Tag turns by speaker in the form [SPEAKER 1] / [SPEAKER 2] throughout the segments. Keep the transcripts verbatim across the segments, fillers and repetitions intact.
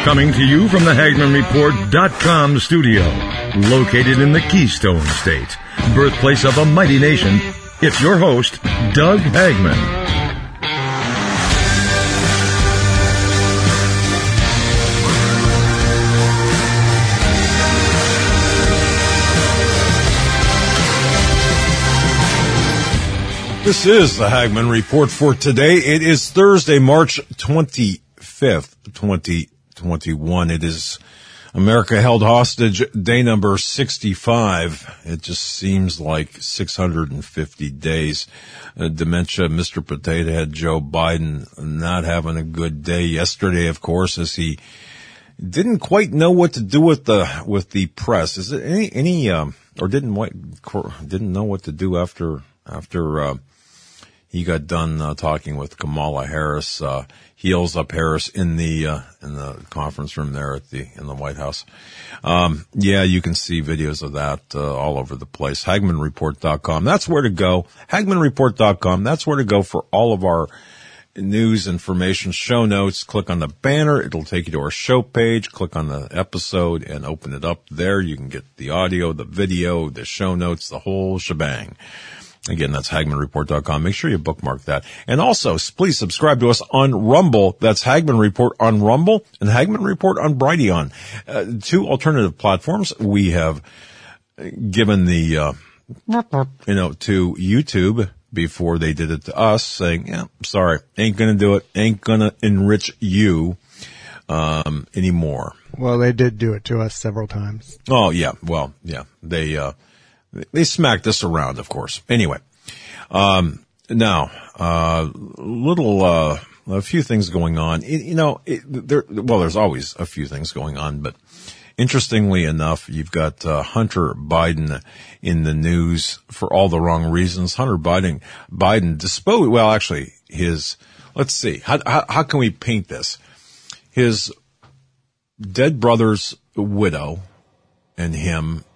[SPEAKER 1] Coming to you from the Hagman Report dot com studio, located in the Keystone State, birthplace of a mighty nation, it's your host, Doug Hagman.
[SPEAKER 2] This is the Hagman Report for today. It is Thursday, March twenty-fifth, twenty twenty-one. It is America Held Hostage day number sixty-five. It just seems like six hundred fifty days. Uh, dementia, Mister Potato Head Joe Biden not having a good day yesterday, of course, as he didn't quite know what to do with the with the press. Is it any any um, or didn't didn't know what to do after after uh, he got done uh, talking with Kamala Harris, uh, heels up Harris in the uh, in the conference room there at the in the White House. Um, yeah, you can see videos of that uh, all over the place. Hagman Report dot com. That's where to go. Hagman Report dot com. That's where to go for all of our news, information, show notes. Click on the banner. It'll take you to our show page. Click on the episode and open it up there. You can get the audio, the video, the show notes, the whole shebang. Again, that's Hagman Report dot com. Make sure you bookmark that. And also, please subscribe to us on Rumble. That's Hagman Report on Rumble and Hagman Report on Brighteon. Uh, two alternative platforms. We have given the, uh, you know, to YouTube before they did it to us, saying, yeah, sorry, ain't gonna do it, ain't gonna enrich you, um, anymore.
[SPEAKER 3] Well, they did do it to us several times.
[SPEAKER 2] Oh, yeah, well, yeah, they, uh, They smacked us around, of course. Anyway, um, now, uh, little, uh, a few things going on. It, you know, it, there, well, there's always a few things going on, but interestingly enough, you've got, uh, Hunter Biden in the news for all the wrong reasons. Hunter Biden, Biden disposed, well, actually, his, let's see, how, how, how can we paint this? His dead brother's widow and him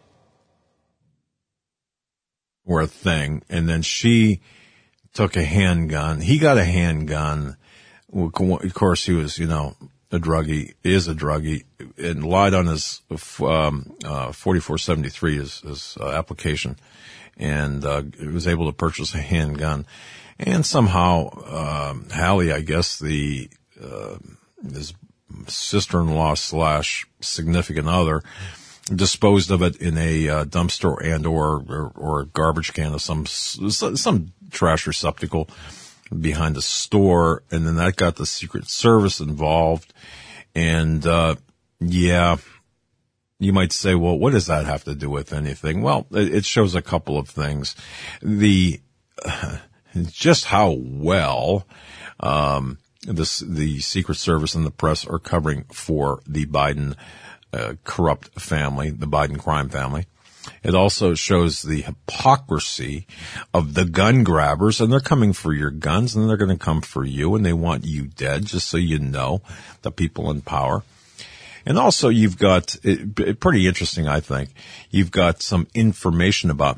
[SPEAKER 2] were a thing, and then she took a handgun. He got a handgun. Of course, he was, you know, a druggie, is a druggie, and lied on his um, uh, forty-four seventy-three, his, his uh, application, and uh, was able to purchase a handgun. And somehow, um, Hallie, I guess, the uh, his sister-in-law slash significant other, disposed of it in a uh, dumpster and or, or or a garbage can of some some trash receptacle behind the store, and then that got the Secret Service involved. And uh yeah, you might say, well, what does that have to do with anything? Well, it, it shows a couple of things. The uh, just how well um this the Secret Service and the press are covering for the Biden Uh, corrupt family, the Biden crime family. It also shows the hypocrisy of the gun grabbers, and they're coming for your guns, and they're going to come for you, and they want you dead, just so you know, the people in power. And also you've got, it, it, pretty interesting, I think, you've got some information about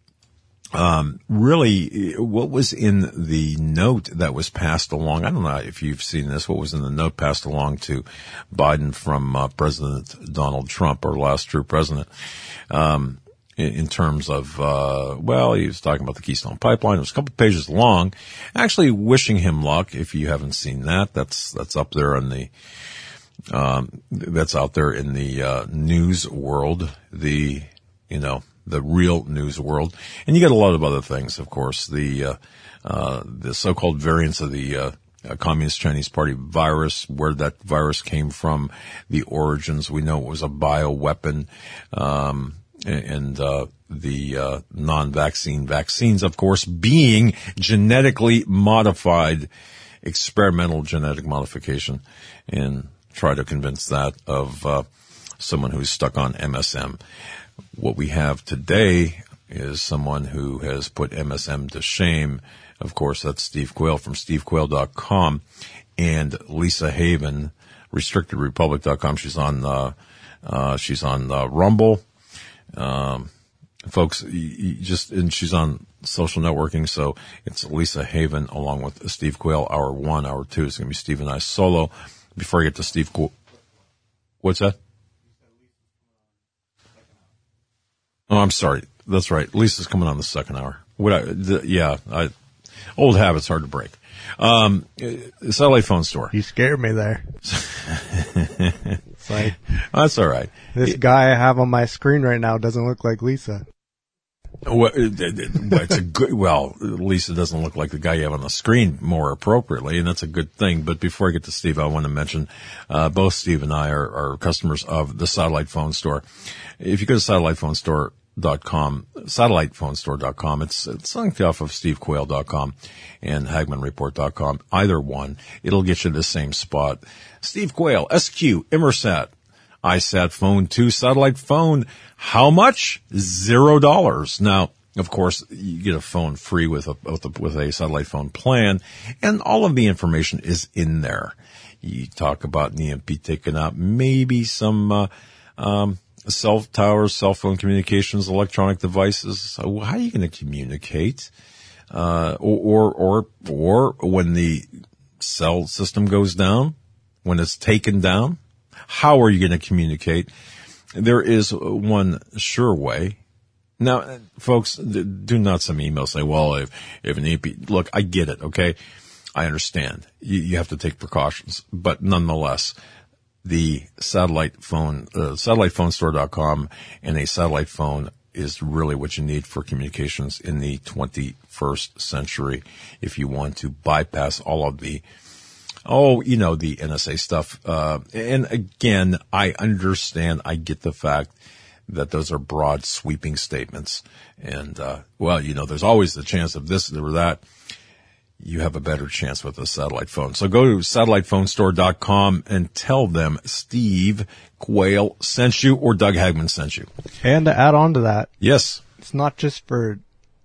[SPEAKER 2] Um, really, what was in the note that was passed along? I don't know if you've seen this. What was in the note passed along to Biden from uh, President Donald Trump, our last true president, um, in, in terms of, uh, well, he was talking about the Keystone Pipeline. It was a couple pages long, actually wishing him luck. If you haven't seen that, that's, that's up there on the, um, that's out there in the, uh, news world, the, you know, the real news world. And you get a lot of other things, of course, the, uh, uh, the so-called variants of the, uh, uh, Communist Chinese Party virus, where that virus came from, the origins. We know it was a bioweapon, um, and, uh, the, uh, non-vaccine vaccines, of course, being genetically modified, experimental genetic modification, and try to convince that of, uh, someone who's stuck on M S M. What we have today is someone who has put M S M to shame. Of course, that's Steve Quayle from Steve Quayle dot com and Lisa Haven, Restricted Republic dot com. She's on, uh, uh, she's on, uh, Rumble. Um, folks, you, you just, and she's on social networking. So it's Lisa Haven along with Steve Quayle. Hour one, hour two is going to be Steve and I solo. Before I get to Steve Quayle, What's that? Oh, I'm sorry. That's right. Lisa's coming on the second hour. What I, the, yeah, I, old habits hard to break. Um, satellite phone store.
[SPEAKER 3] You scared me there. It's like,
[SPEAKER 2] that's all right.
[SPEAKER 3] This
[SPEAKER 2] it,
[SPEAKER 3] guy I have on my screen right now doesn't look like Lisa.
[SPEAKER 2] Well, it's a good, well, Lisa doesn't look like the guy you have on the screen more appropriately, and that's a good thing. But before I get to Steve, I want to mention, uh, both Steve and I are, are customers of the Satellite Phone Store. If you go to satellite phone store dot com, satellite phone store dot com, it's, it's linked off of steve quayle dot com and hagman report dot com. Either one, it'll get you to the same spot. Steve Quayle, S Q, Immersat, iSat phone two, satellite phone. How much? Zero dollars. Now, of course, you get a phone free with a, with a, with a satellite phone plan, and all of the information is in there. You talk about an E M P taken out, maybe some, uh, um, cell towers, cell phone communications, electronic devices. So how are you going to communicate? Uh, or, or, or, or when the cell system goes down, when it's taken down, how are you going to communicate? There is one sure way. Now, folks, do not send me emails saying, well, if, if an E P, look, I get it, okay? I understand. You, you have to take precautions, but nonetheless, the satellite phone, uh, satellite phone store dot com and a satellite phone is really what you need for communications in the twenty-first century. If you want to bypass all of the Oh, you know, the N S A stuff. Uh, and again, I understand, I get the fact that those are broad sweeping statements. And, uh, well, you know, there's always the chance of this or that. You have a better chance with a satellite phone. So go to satellite phone store dot com and tell them Steve Quayle sent you or Doug Hagman sent you.
[SPEAKER 3] And to add on to that.
[SPEAKER 2] Yes.
[SPEAKER 3] It's not just for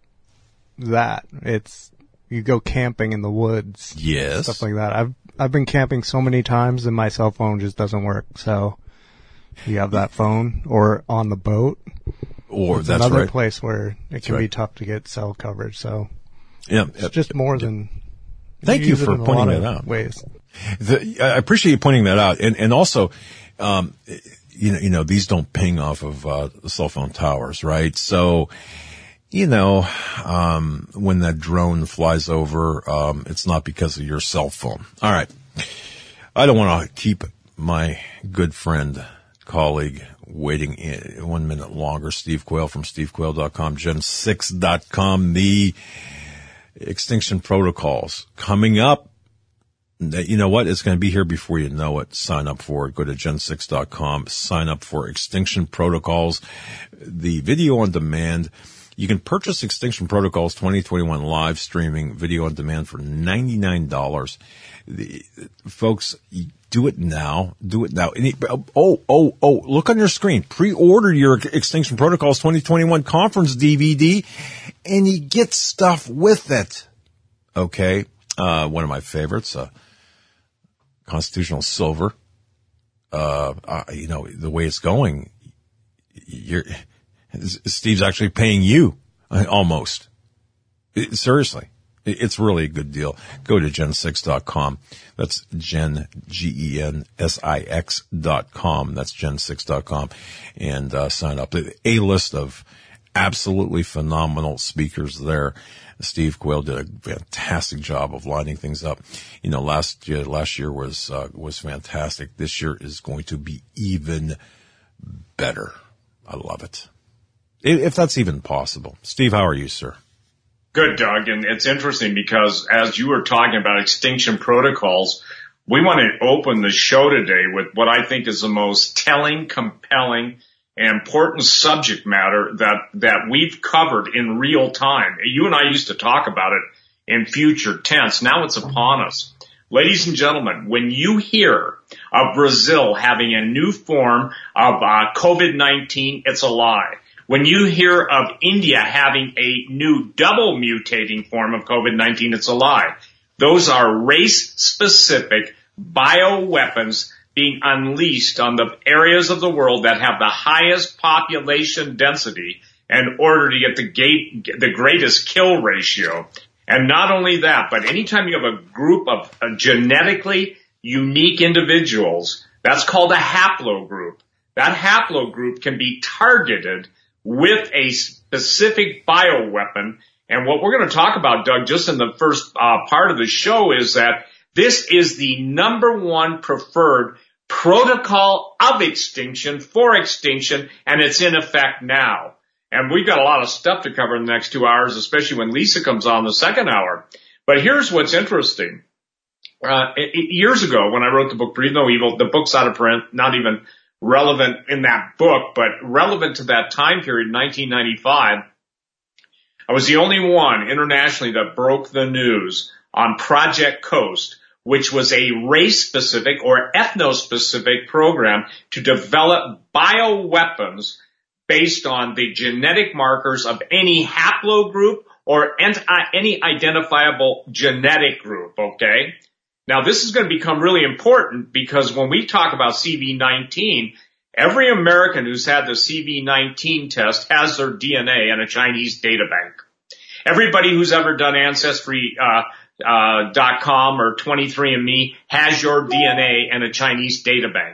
[SPEAKER 3] that. It's, you go camping in the woods.
[SPEAKER 2] Yes.
[SPEAKER 3] Stuff like that. I've, I've been camping so many times and my cell phone just doesn't work. So you have that phone or on the boat.
[SPEAKER 2] Or
[SPEAKER 3] it's
[SPEAKER 2] that's
[SPEAKER 3] another
[SPEAKER 2] right.
[SPEAKER 3] place where it can
[SPEAKER 2] right.
[SPEAKER 3] be tough to get cell coverage. So
[SPEAKER 2] yeah,
[SPEAKER 3] it's just more
[SPEAKER 2] yeah.
[SPEAKER 3] than.
[SPEAKER 2] Thank you, you for pointing that out.
[SPEAKER 3] Ways.
[SPEAKER 2] The, I appreciate you pointing that out. And, and also, um, you know, you know, these don't ping off of, uh, cell phone towers, right? So, you know, um, when that drone flies over, um, it's not because of your cell phone. All right. I don't want to keep my good friend, colleague waiting in one minute longer. Steve Quayle from steve quayle dot com, gen six dot com, the extinction protocols coming up. You know what? It's going to be here before you know it. Sign up for it. Go to gen six dot com. Sign up for Extinction Protocols, the video on demand. You can purchase Extinction Protocols twenty twenty-one live streaming video on demand for ninety-nine dollars. The, folks, do it now. Do it now. It, oh, oh, oh, look on your screen. Pre-order your Extinction Protocols twenty twenty-one conference D V D and you get stuff with it. Okay. Uh, one of my favorites, uh, Constitutional Silver. Uh, uh, you know, the way it's going, you're, Steve's actually paying you, almost. It, seriously. It, it's really a good deal. Go to gen six dot com. That's Gen, G E N S I X dot com. That's gen six dot com. And, uh, sign up. A list of absolutely phenomenal speakers there. Steve Quayle did a fantastic job of lining things up. You know, last year, last year was, uh, was fantastic. This year is going to be even better. I love it. If that's even possible. Steve, how are you, sir?
[SPEAKER 4] Good, Doug. And it's interesting because as you were talking about extinction protocols, we want to open the show today with what I think is the most telling, compelling, and important subject matter that, that we've covered in real time. You and I used to talk about it in future tense. Now it's upon us. Ladies and gentlemen, when you hear of Brazil having a new form of uh, COVID nineteen, it's a lie. When you hear of India having a new double mutating form of COVID nineteen, it's a lie. Those are race-specific bioweapons being unleashed on the areas of the world that have the highest population density in order to get the, gate, the greatest kill ratio. And not only that, but anytime you have a group of uh, genetically unique individuals That's called a haplogroup. That haplogroup can be targeted with a specific bioweapon. And what we're going to talk about, Doug, just in the first uh, part of the show is that this is the number one preferred protocol of extinction for extinction, and it's in effect now. And we've got a lot of stuff to cover in the next two hours, especially when Lisa comes on the second hour. But here's what's interesting. Uh, it, it, years ago, when I wrote the book Breathe No Evil, the book's out of print, not even relevant in that book, but relevant to that time period, nineteen ninety-five. I was the only one internationally that broke the news on Project Coast, which was a race-specific or ethno-specific program to develop bioweapons based on the genetic markers of any haplogroup or any identifiable genetic group, okay? Now, this is going to become really important because when we talk about C V nineteen, every American who's had the C V nineteen test has their D N A in a Chinese data bank. Everybody who's ever done Ancestry uh, uh, dot com or twenty-three and me has your D N A in a Chinese data bank.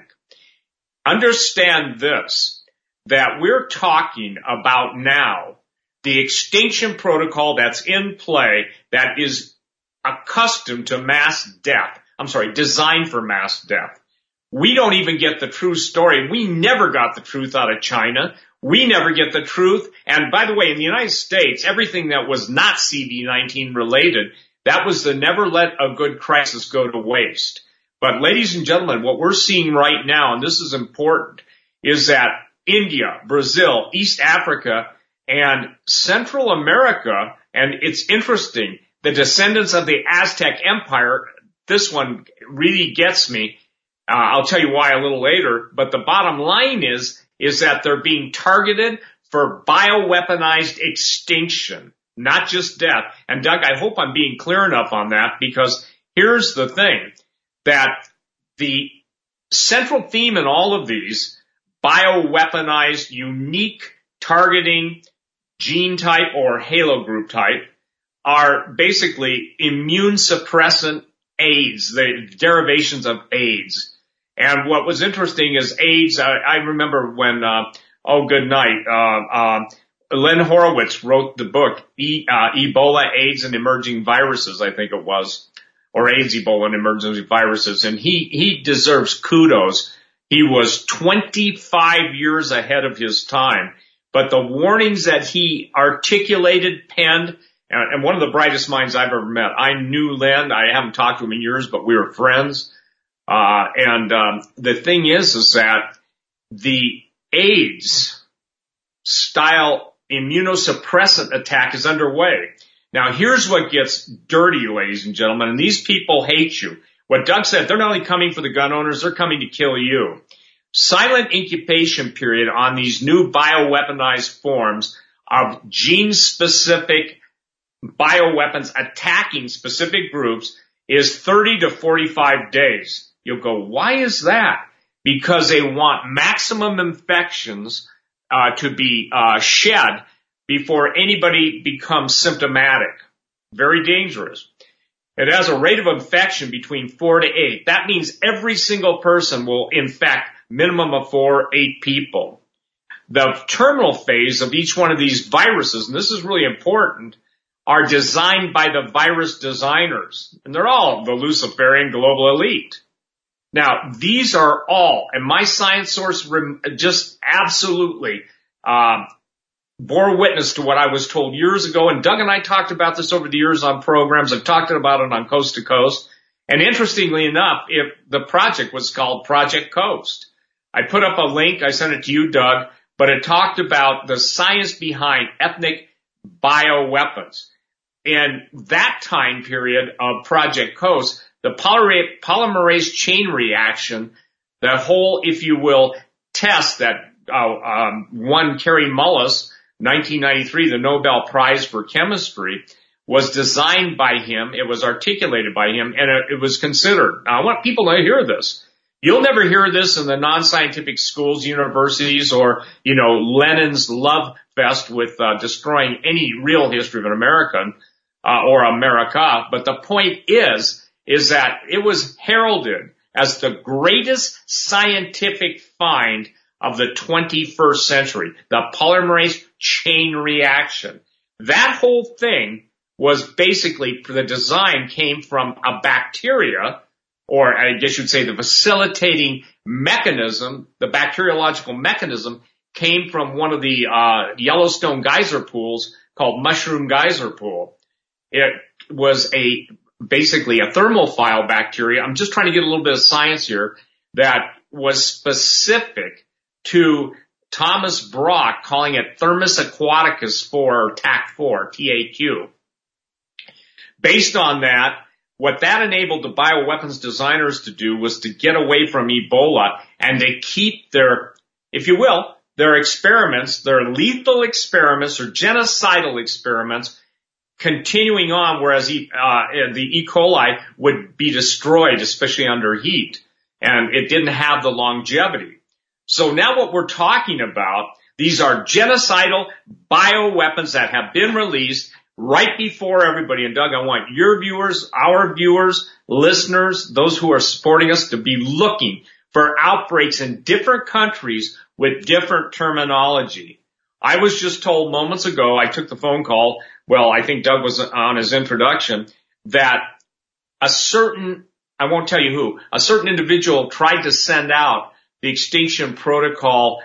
[SPEAKER 4] Understand this, that we're talking about now the extinction protocol that's in play that is accustomed to mass death. I'm sorry, designed for mass death. We don't even get the true story. We never got the truth out of China. We never get the truth. And by the way, in the United States, everything that was not C V nineteen related, that was the never let a good crisis go to waste. But ladies and gentlemen, what we're seeing right now, and this is important, is that India, Brazil, East Africa, and Central America, and it's interesting, the descendants of the Aztec Empire, this one really gets me. Uh, I'll tell you why a little later, but the bottom line is, is that they're being targeted for bioweaponized extinction, not just death. And Doug, I hope I'm being clear enough on that, because here's the thing, that the central theme in all of these bioweaponized, unique targeting gene type or halogroup type are basically immune suppressant aids, the derivations of AIDS. And what was interesting is AIDS, I, I remember when, uh, oh, good night, uh, uh, Len Horowitz wrote the book, e, uh, Ebola, AIDS, and Emerging Viruses, I think it was, or AIDS, Ebola, and Emerging Viruses. And he, he deserves kudos. He was twenty-five years ahead of his time. But the warnings that he articulated, penned, and one of the brightest minds I've ever met. I knew Len. I haven't talked to him in years, but we were friends. Uh, and um, the thing is, is that the AIDS-style immunosuppressant attack is underway. Now, here's what gets dirty, ladies and gentlemen, and these people hate you. What Doug said, they're not only coming for the gun owners, they're coming to kill you. Silent incubation period on these new bioweaponized forms of gene-specific bioweapons attacking specific groups is thirty to forty-five days. You'll go, why is that? Because they want maximum infections uh, to be uh, shed before anybody becomes symptomatic. Very dangerous. It has a rate of infection between four to eight. That means every single person will infect minimum of four, eight people. The terminal phase of each one of these viruses, and this is really important, are designed by the virus designers. And they're all the Luciferian global elite. Now, these are all, and my science source just absolutely uh, bore witness to what I was told years ago. And Doug and I talked about this over the years on programs. I've talked about it on Coast to Coast. And interestingly enough, if the project was called Project Coast. I put up a link. I sent it to you, Doug, but it talked about the science behind ethnic bioweapons. In that time period of Project Coast, the polymerase chain reaction, the whole, if you will, test that uh, um, won Kary Mullis, nineteen ninety-three, the Nobel Prize for Chemistry, was designed by him. It was articulated by him, and it, it was considered. Now, I want people to hear this. You'll never hear this in the non-scientific schools, universities, or, you know, Lenin's love fest with uh, destroying any real history of an American uh, or America. But the point is, is that it was heralded as the greatest scientific find of the twenty-first century, the polymerase chain reaction. That whole thing was basically, the design came from a bacteria, or I guess you'd say the facilitating mechanism, the bacteriological mechanism came from one of the uh Yellowstone geyser pools called Mushroom Geyser Pool. It was a basically a thermophile bacteria. I'm just trying to get a little bit of science here that was specific to Thomas Brock, calling it Thermus aquaticus for T A C four, T A Q. Based on that, what that enabled the bioweapons designers to do was to get away from Ebola and to keep their, if you will, their experiments, their lethal experiments or genocidal experiments continuing on, whereas uh, the E. coli would be destroyed, especially under heat, and it didn't have the longevity. So now what we're talking about, these are genocidal bioweapons that have been released right before everybody. And Doug, I want your viewers, our viewers, listeners, those who are supporting us to be looking for outbreaks in different countries with different terminology. I was just told moments ago, I took the phone call, well, I think Doug was on his introduction, that a certain, I won't tell you who, a certain individual tried to send out the Extinction Protocol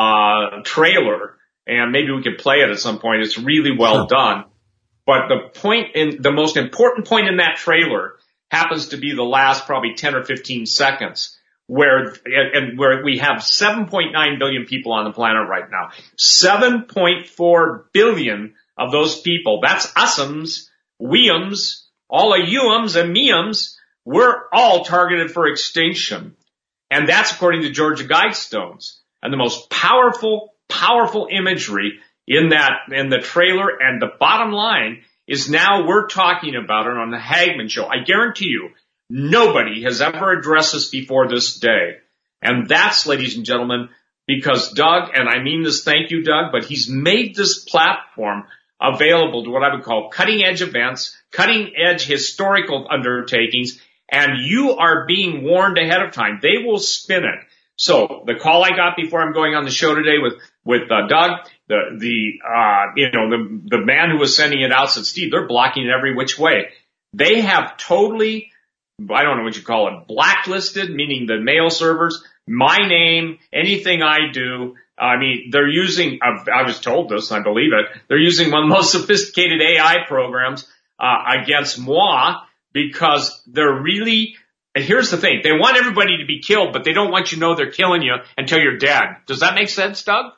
[SPEAKER 4] uh trailer, and maybe we could play it at some point. It's really well
[SPEAKER 2] Sure.
[SPEAKER 4] done. But the point in, the most important point in that trailer happens to be the last probably ten or fifteen seconds, where, and where we have seven point nine billion people on the planet right now. seven point four billion of those people, that's usums, weums, all of youums and meums, we're all targeted for extinction. And that's according to Georgia Guidestones. And the most powerful, powerful imagery in that, in the trailer, and the bottom line is now we're talking about it on the Hagmann Show. I guarantee you, nobody has ever addressed this before this day. And that's, ladies and gentlemen, because Doug, and I mean this, thank you, Doug, but he's made this platform available to what I would call cutting edge events, cutting edge historical undertakings, and you are being warned ahead of time. They will spin it. So the call I got before I'm going on the show today with, with, uh, Doug, the, the, uh, you know, the, the man who was sending it out said, Steve, they're blocking it every which way. They have totally, I don't know what you call it, blacklisted, meaning the mail servers, my name, anything I do. I mean, they're using, I was told this, I believe it, they're using one of the most sophisticated A I programs, uh, against moi, because they're really, and here's the thing, they want everybody to be killed, but they don't want you to know they're killing you until you're dead. Does that make sense, Doug?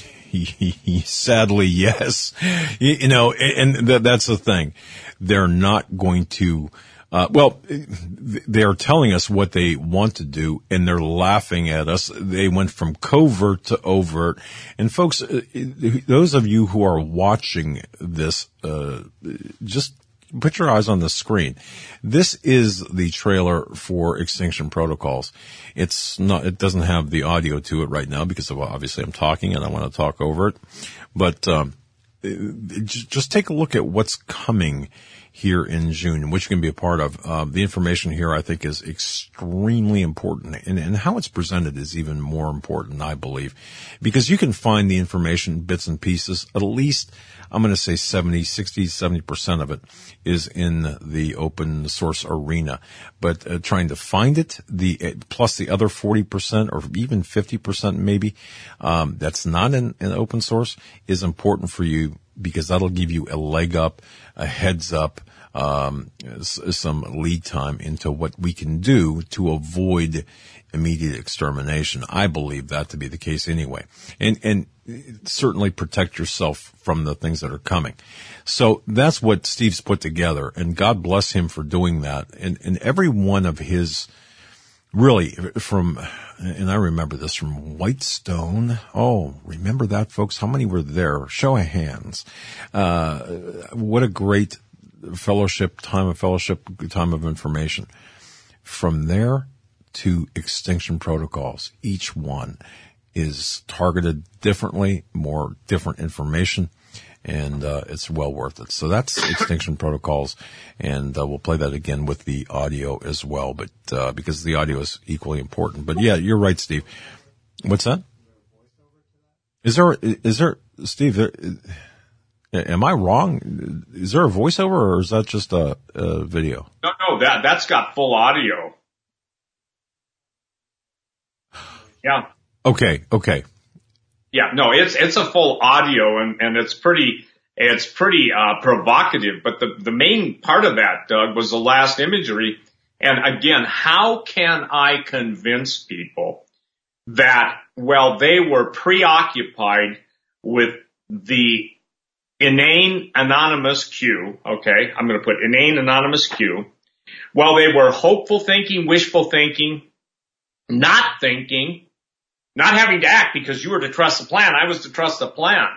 [SPEAKER 2] Sadly, yes. You, you know, and th- that's the thing. They're not going to, uh, well, they're telling us what they want to do, and they're laughing at us. They went from covert to overt. And folks, those of you who are watching this, uh, just put your eyes on the screen. This is the trailer for Extinction Protocols. It's not, it doesn't have the audio to it right now because of, obviously I'm talking and I want to talk over it. But, um, just take a look at what's coming here in June, which you can be a part of. Uh, the information here, I think, is extremely important, and, and how it's presented is even more important, I believe, because you can find the information, bits and pieces. At least, I'm going to say seventy, sixty, seventy percent of it is in the open source arena. But uh, trying to find it, the uh, plus the other forty percent or even fifty percent maybe, um, that's not in, in open source is important for you, because that'll give you a leg up, a heads up, um, some lead time into what we can do to avoid immediate extermination. I believe that to be the case anyway. And, and certainly protect yourself from the things that are coming. So that's what Steve's put together, and God bless him for doing that. And, and every one of his, really from, and I remember this from Whitestone. Oh, remember that, folks? How many were there? Show of hands. Uh, what a great fellowship, time of fellowship, time of information. From there to Extinction Protocols, each one is targeted differently, more different information. and uh, it's well worth it. So that's Extinction Protocols, and uh, we'll play that again with the audio as well, but uh, because the audio is equally important. But yeah, you're right, Steve. What's that? Is there, is there, Steve, there, am I wrong? Is there a voiceover, or is that just a, a video?
[SPEAKER 4] No, no, that, that's got full audio. Yeah.
[SPEAKER 2] Okay, okay.
[SPEAKER 4] Yeah, no, it's, it's a full audio, and, and it's pretty, it's pretty, uh, provocative. But the, the main part of that, Doug, was the last imagery. And again, how can I convince people that, well, they were preoccupied with the inane anonymous Q, okay, I'm going to put inane anonymous Q, while they were hopeful thinking, wishful thinking, not thinking, not having to act because you were to trust the plan, I was to trust the plan.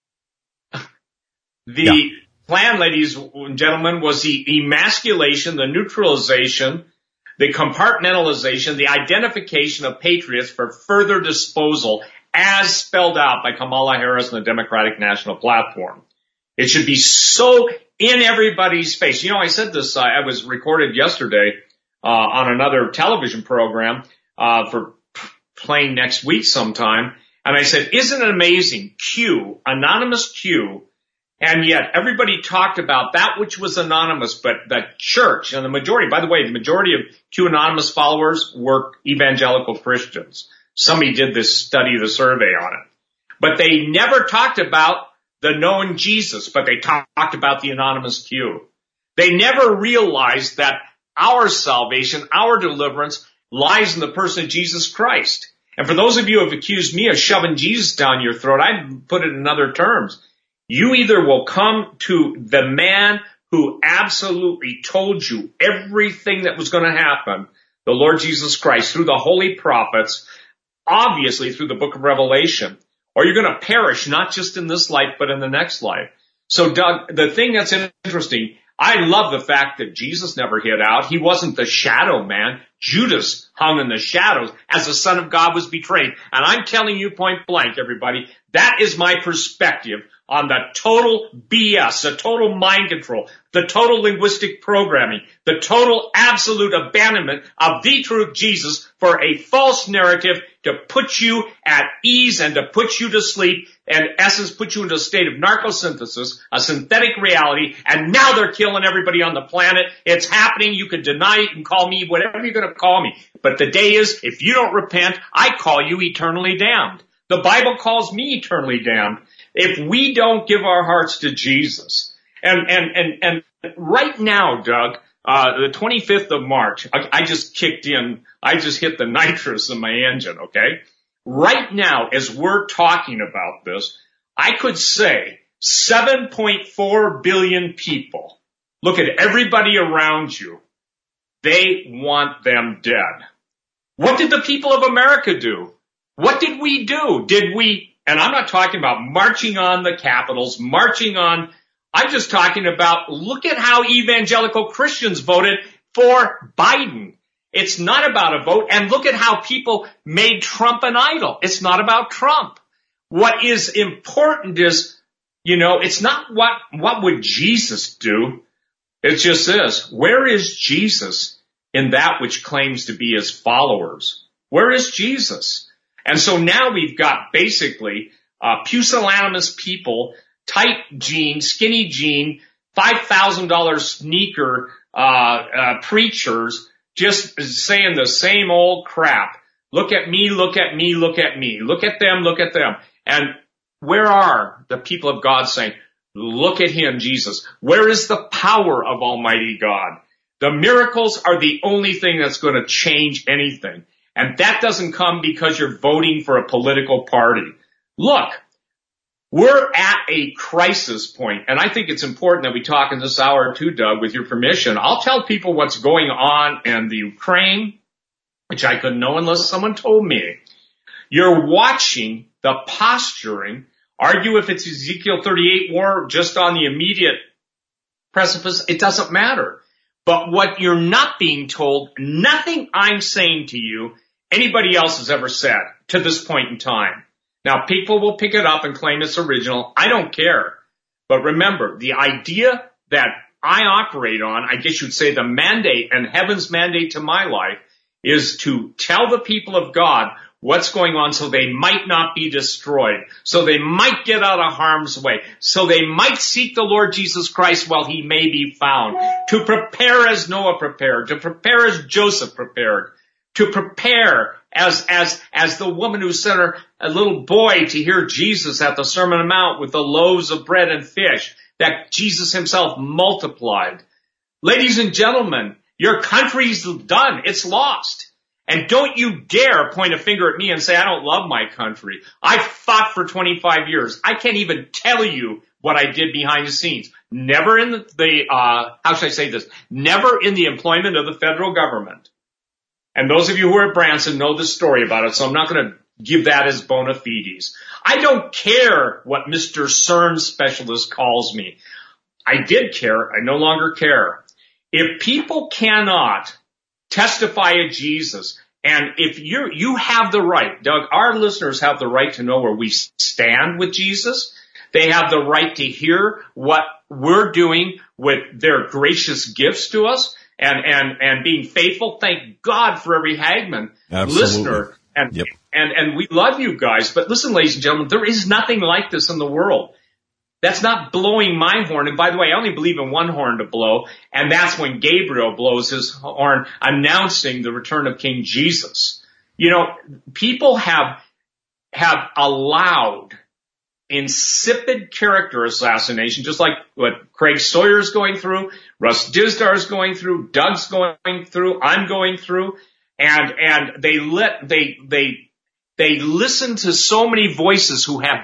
[SPEAKER 4] The yeah. plan, ladies and gentlemen, was the emasculation, the neutralization, the compartmentalization, the identification of patriots for further disposal as spelled out by Kamala Harris and the Democratic National Platform. It should be so in everybody's face. You know, I said this, uh, I was recorded yesterday uh, on another television program uh, for playing next week sometime, and I said, isn't it amazing? Q, anonymous Q, and yet everybody talked about that which was anonymous, but the church, and the majority, by the way, the majority of Q Anonymous followers were evangelical Christians. Somebody did this study, the survey on it. But they never talked about the known Jesus, but they talked about the anonymous Q. They never realized that our salvation, our deliverance, lies in the person of Jesus Christ. And for those of you who have accused me of shoving Jesus down your throat, I'd put it in other terms. You either will come to the man who absolutely told you everything that was going to happen, the Lord Jesus Christ, through the holy prophets, obviously through the book of Revelation, or you're going to perish not just in this life, but in the next life. So, Doug, the thing that's interesting, I love the fact that Jesus never hid out. He wasn't the shadow man. Judas hung in the shadows as the Son of God was betrayed. And I'm telling you point blank, everybody, that is my perspective on the total B S, the total mind control, the total linguistic programming, the total absolute abandonment of the truth Jesus for a false narrative to put you at ease and to put you to sleep, and in essence put you into a state of narcosynthesis, a synthetic reality, and now they're killing everybody on the planet. It's happening. You can deny it and call me whatever you're going to call me. But the day is, if you don't repent, I call you eternally damned. The Bible calls me eternally damned. If we don't give our hearts to Jesus, and, and, and, and right now, Doug, uh, the twenty-fifth of March, I, I just kicked in, I just hit the nitrous in my engine, okay? Right now, as we're talking about this, I could say seven point four billion people. Look at everybody around you. They want them dead. What did the people of America do? What did we do? Did we, and I'm not talking about marching on the capitals, marching on, I'm just talking about, look at how evangelical Christians voted for Biden. It's not about a vote. And look at how people made Trump an idol. It's not about Trump. What is important is, you know, it's not what, what would Jesus do? It's just this. Where is Jesus in that which claims to be his followers? Where is Jesus? And so now we've got basically uh pusillanimous people, tight jeans, skinny jean, five thousand dollars sneaker uh, uh preachers just saying the same old crap. Look at me, look at me, look at me. Look at them, look at them. And where are the people of God saying, look at him, Jesus? Where is the power of Almighty God? The miracles are the only thing that's going to change anything. And that doesn't come because you're voting for a political party. Look, we're at a crisis point, and I think it's important that we talk in this hour too, Doug, with your permission. I'll tell people what's going on in the Ukraine, which I couldn't know unless someone told me. You're watching the posturing, argue if it's Ezekiel thirty-eight war just on the immediate precipice, it doesn't matter. But what you're not being told, nothing I'm saying to you, anybody else has ever said to this point in time. Now, people will pick it up and claim it's original. I don't care. But remember, the idea that I operate on, I guess you'd say the mandate and heaven's mandate to my life is to tell the people of God what's going on so they might not be destroyed, so they might get out of harm's way, so they might seek the Lord Jesus Christ while he may be found, to prepare as Noah prepared, to prepare as Joseph prepared, to prepare as, as, as the woman who sent her a little boy to hear Jesus at the Sermon on the Mount with the loaves of bread and fish that Jesus himself multiplied. Ladies and gentlemen, your country's done. It's lost. And don't you dare point a finger at me and say, I don't love my country. I fought for twenty-five years. I can't even tell you what I did behind the scenes. Never in the, the uh, how should I say this? Never in the employment of the federal government. And those of you who are at Branson know the story about it, so I'm not going to give that as bona fides. I don't care what Mister CERN specialist calls me. I did care. I no longer care. If people cannot testify of Jesus, and if you you have the right, Doug, our listeners have the right to know where we stand with Jesus. They have the right to hear what we're doing with their gracious gifts to us and and and being faithful. Thank God for every Hagmann
[SPEAKER 2] Absolutely.
[SPEAKER 4] listener. And,
[SPEAKER 2] yep.
[SPEAKER 4] and, and we love you guys. But listen, ladies and gentlemen, there is nothing like this in the world. That's not blowing my horn. And by the way, I only believe in one horn to blow, and that's when Gabriel blows his horn announcing the return of King Jesus. You know, people have, have allowed insipid character assassination, just like what Craig Sawyer's going through, Russ Dizdar is going through, Doug's going through, I'm going through. And, and they let, they, they, they listen to so many voices who have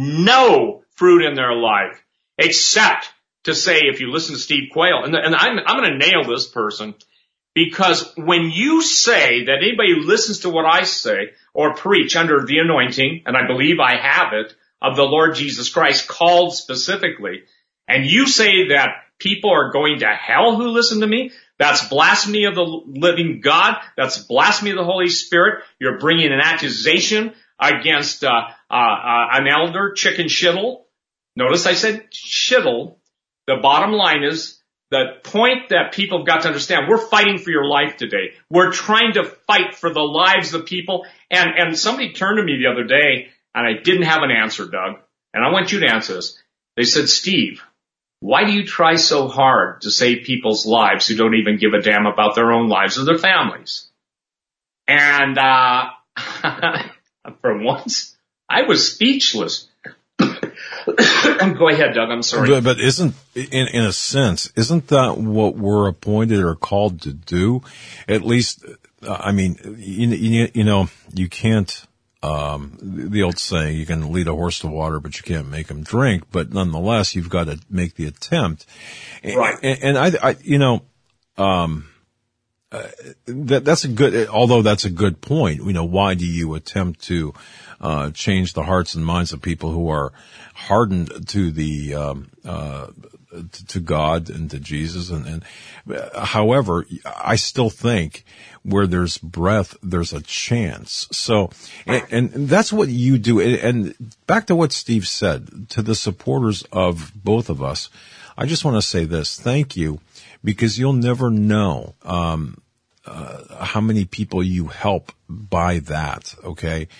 [SPEAKER 4] no fruit in their life, except to say, if you listen to Steve Quayle, and, and I'm, I'm going to nail this person, because when you say that anybody who listens to what I say or preach under the anointing, and I believe I have it, of the Lord Jesus Christ called specifically, and you say that people are going to hell who listen to me, that's blasphemy of the living God. That's blasphemy of the Holy Spirit. You're bringing an accusation against uh, uh, uh an elder, Chicken Shittle. Notice I said Shittle. The bottom line is the point that people have got to understand. We're fighting for your life today. We're trying to fight for the lives of people. And, and somebody turned to me the other day, and I didn't have an answer, Doug. And I want you to answer this. They said, Steve, why do you try so hard to save people's lives who don't even give a damn about their own lives or their families? And uh for once, I was speechless. Go ahead, Doug. I'm sorry.
[SPEAKER 2] But, but isn't, in, in a sense, isn't that what we're appointed or called to do? At least, uh, I mean, you, you, you know, you can't, um, the old saying, you can lead a horse to water, but you can't make him drink. But nonetheless, you've got to make the attempt.
[SPEAKER 4] Right.
[SPEAKER 2] And, and I, I, you know, um, uh, that, that's a good, although that's a good point. You know, why do you attempt to, uh, change the hearts and minds of people who are hardened to the, um, uh, to God and to Jesus? And, and, however, I still think where there's breath, there's a chance. So, and, and that's what you do. And back to what Steve said, to the supporters of both of us, I just want to say this. Thank you, because you'll never know, um, uh, how many people you help by that. Okay.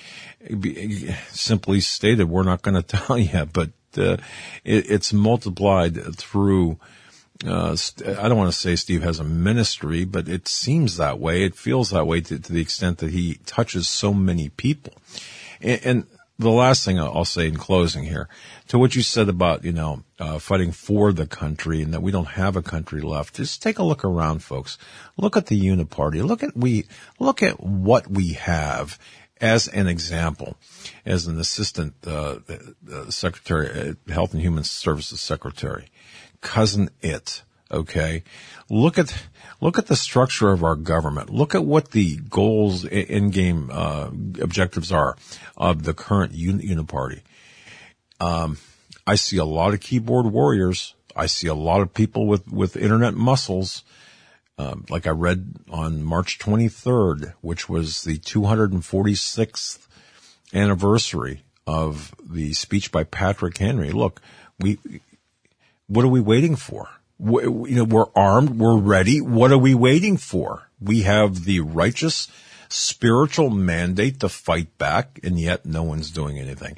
[SPEAKER 2] Simply stated, we're not going to tell you, but, uh, it, it's multiplied through, Uh, I don't want to say Steve has a ministry, but it seems that way. It feels that way to, to the extent that he touches so many people. And, and the last thing I'll say in closing here, to what you said about, you know, uh, fighting for the country and that we don't have a country left, just take a look around, folks. Look at the Uniparty. Look at we, look at what we have as an example. As an assistant, uh, uh secretary, uh, Health and Human Services secretary. Cousin it, okay? Look at, look at the structure of our government. Look at what the goals, in-game, uh, objectives are of the current uni- Uniparty. Um, I see a lot of keyboard warriors. I see a lot of people with, with internet muscles. Um, like I read on March twenty-third, which was the two hundred forty-sixth anniversary of the speech by Patrick Henry. Look, we, what are we waiting for? We, you know, we're armed, we're ready. What are we waiting for? We have the righteous spiritual mandate to fight back, and yet no one's doing anything.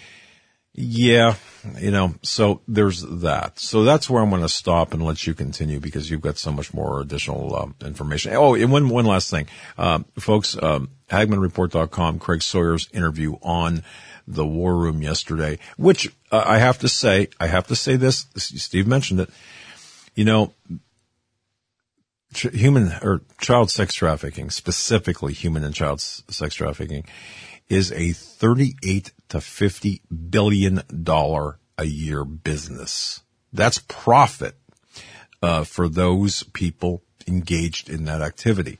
[SPEAKER 2] Yeah, you know, so there's that. So that's where I'm going to stop and let you continue because you've got so much more additional um, information. Oh, and one, one last thing. Um, folks, um, Hagmann Report dot com, Craig Sawyer's interview on the War Room yesterday, which uh, I have to say, I have to say this, Steve mentioned it, you know, ch- human or child sex trafficking, specifically human and child s- sex trafficking, is a thirty-eight to fifty billion dollars a year business. That's profit uh, for those people engaged in that activity.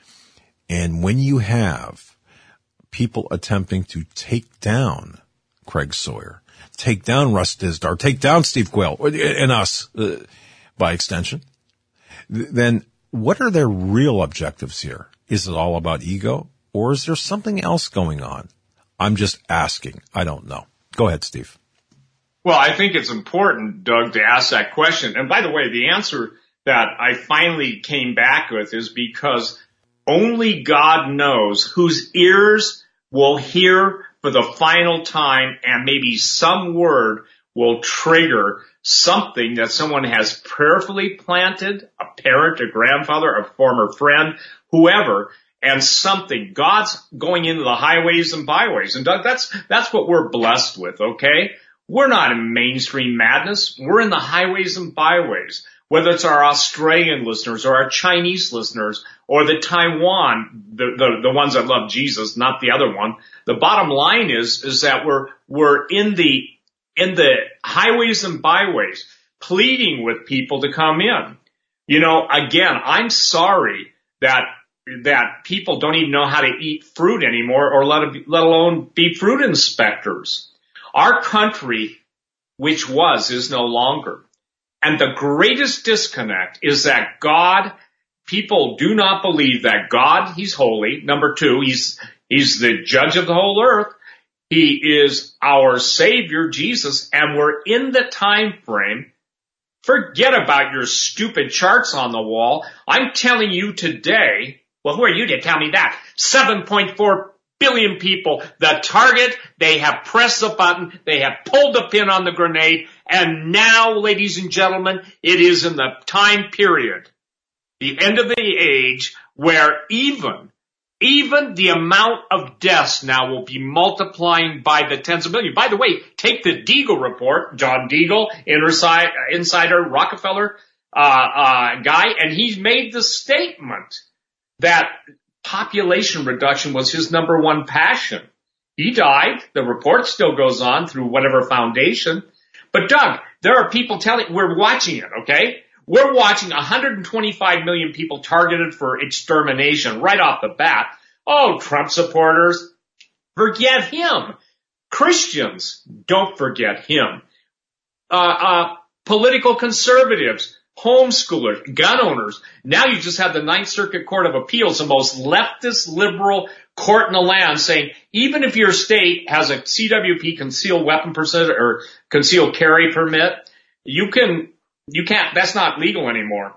[SPEAKER 2] And when you have people attempting to take down Craig Sawyer, take down Russ Dizdar, take down Steve Quayle, and us uh, by extension, th- then what are their real objectives here? Is it all about ego? Or is there something else going on? I'm just asking. I don't know. Go ahead, Steve.
[SPEAKER 4] Well, I think it's important, Doug, to ask that question. And by the way, the answer that I finally came back with is because only God knows whose ears will hear for the final time, and maybe some word will trigger something that someone has prayerfully planted, a parent, a grandfather, a former friend, whoever, and something. God's going into the highways and byways. And Doug, that's, that's what we're blessed with, okay? We're not in mainstream madness. We're in the highways and byways. Whether it's our Australian listeners or our Chinese listeners or the Taiwan, the, the, the ones that love Jesus, not the other one. The bottom line is, is that we're, we're in the, in the highways and byways pleading with people to come in. You know, again, I'm sorry that that people don't even know how to eat fruit anymore or let, it, let alone be fruit inspectors. Our country, which was, is no longer. And the greatest disconnect is that God, people do not believe that God, He's holy. Number two, He's, He's the judge of the whole earth. He is our Savior, Jesus, and we're in the time frame. Forget about your stupid charts on the wall. I'm telling you today, well, who are you to tell me that? seven point four billion people. The target, they have pressed the button, they have pulled the pin on the grenade, and now, ladies and gentlemen, it is in the time period, the end of the age, where even, even the amount of deaths now will be multiplying by the tens of millions. By the way, take the Deagle report, John Deagle, insider, insider Rockefeller uh, uh, guy, and he's made the statement that population reduction was his number one passion. He died. The report still goes on through whatever foundation. But Doug, there are people telling, we're watching it, okay? We're watching one hundred twenty-five million people targeted for extermination right off the bat. Oh, Trump supporters, forget him. Christians, don't forget him. Uh, uh, political conservatives, homeschoolers, gun owners. Now you just have the Ninth Circuit Court of Appeals, the most leftist liberal court in the land, saying even if your state has a C W P concealed weapon permit or concealed carry permit, you can, you can't, that's not legal anymore.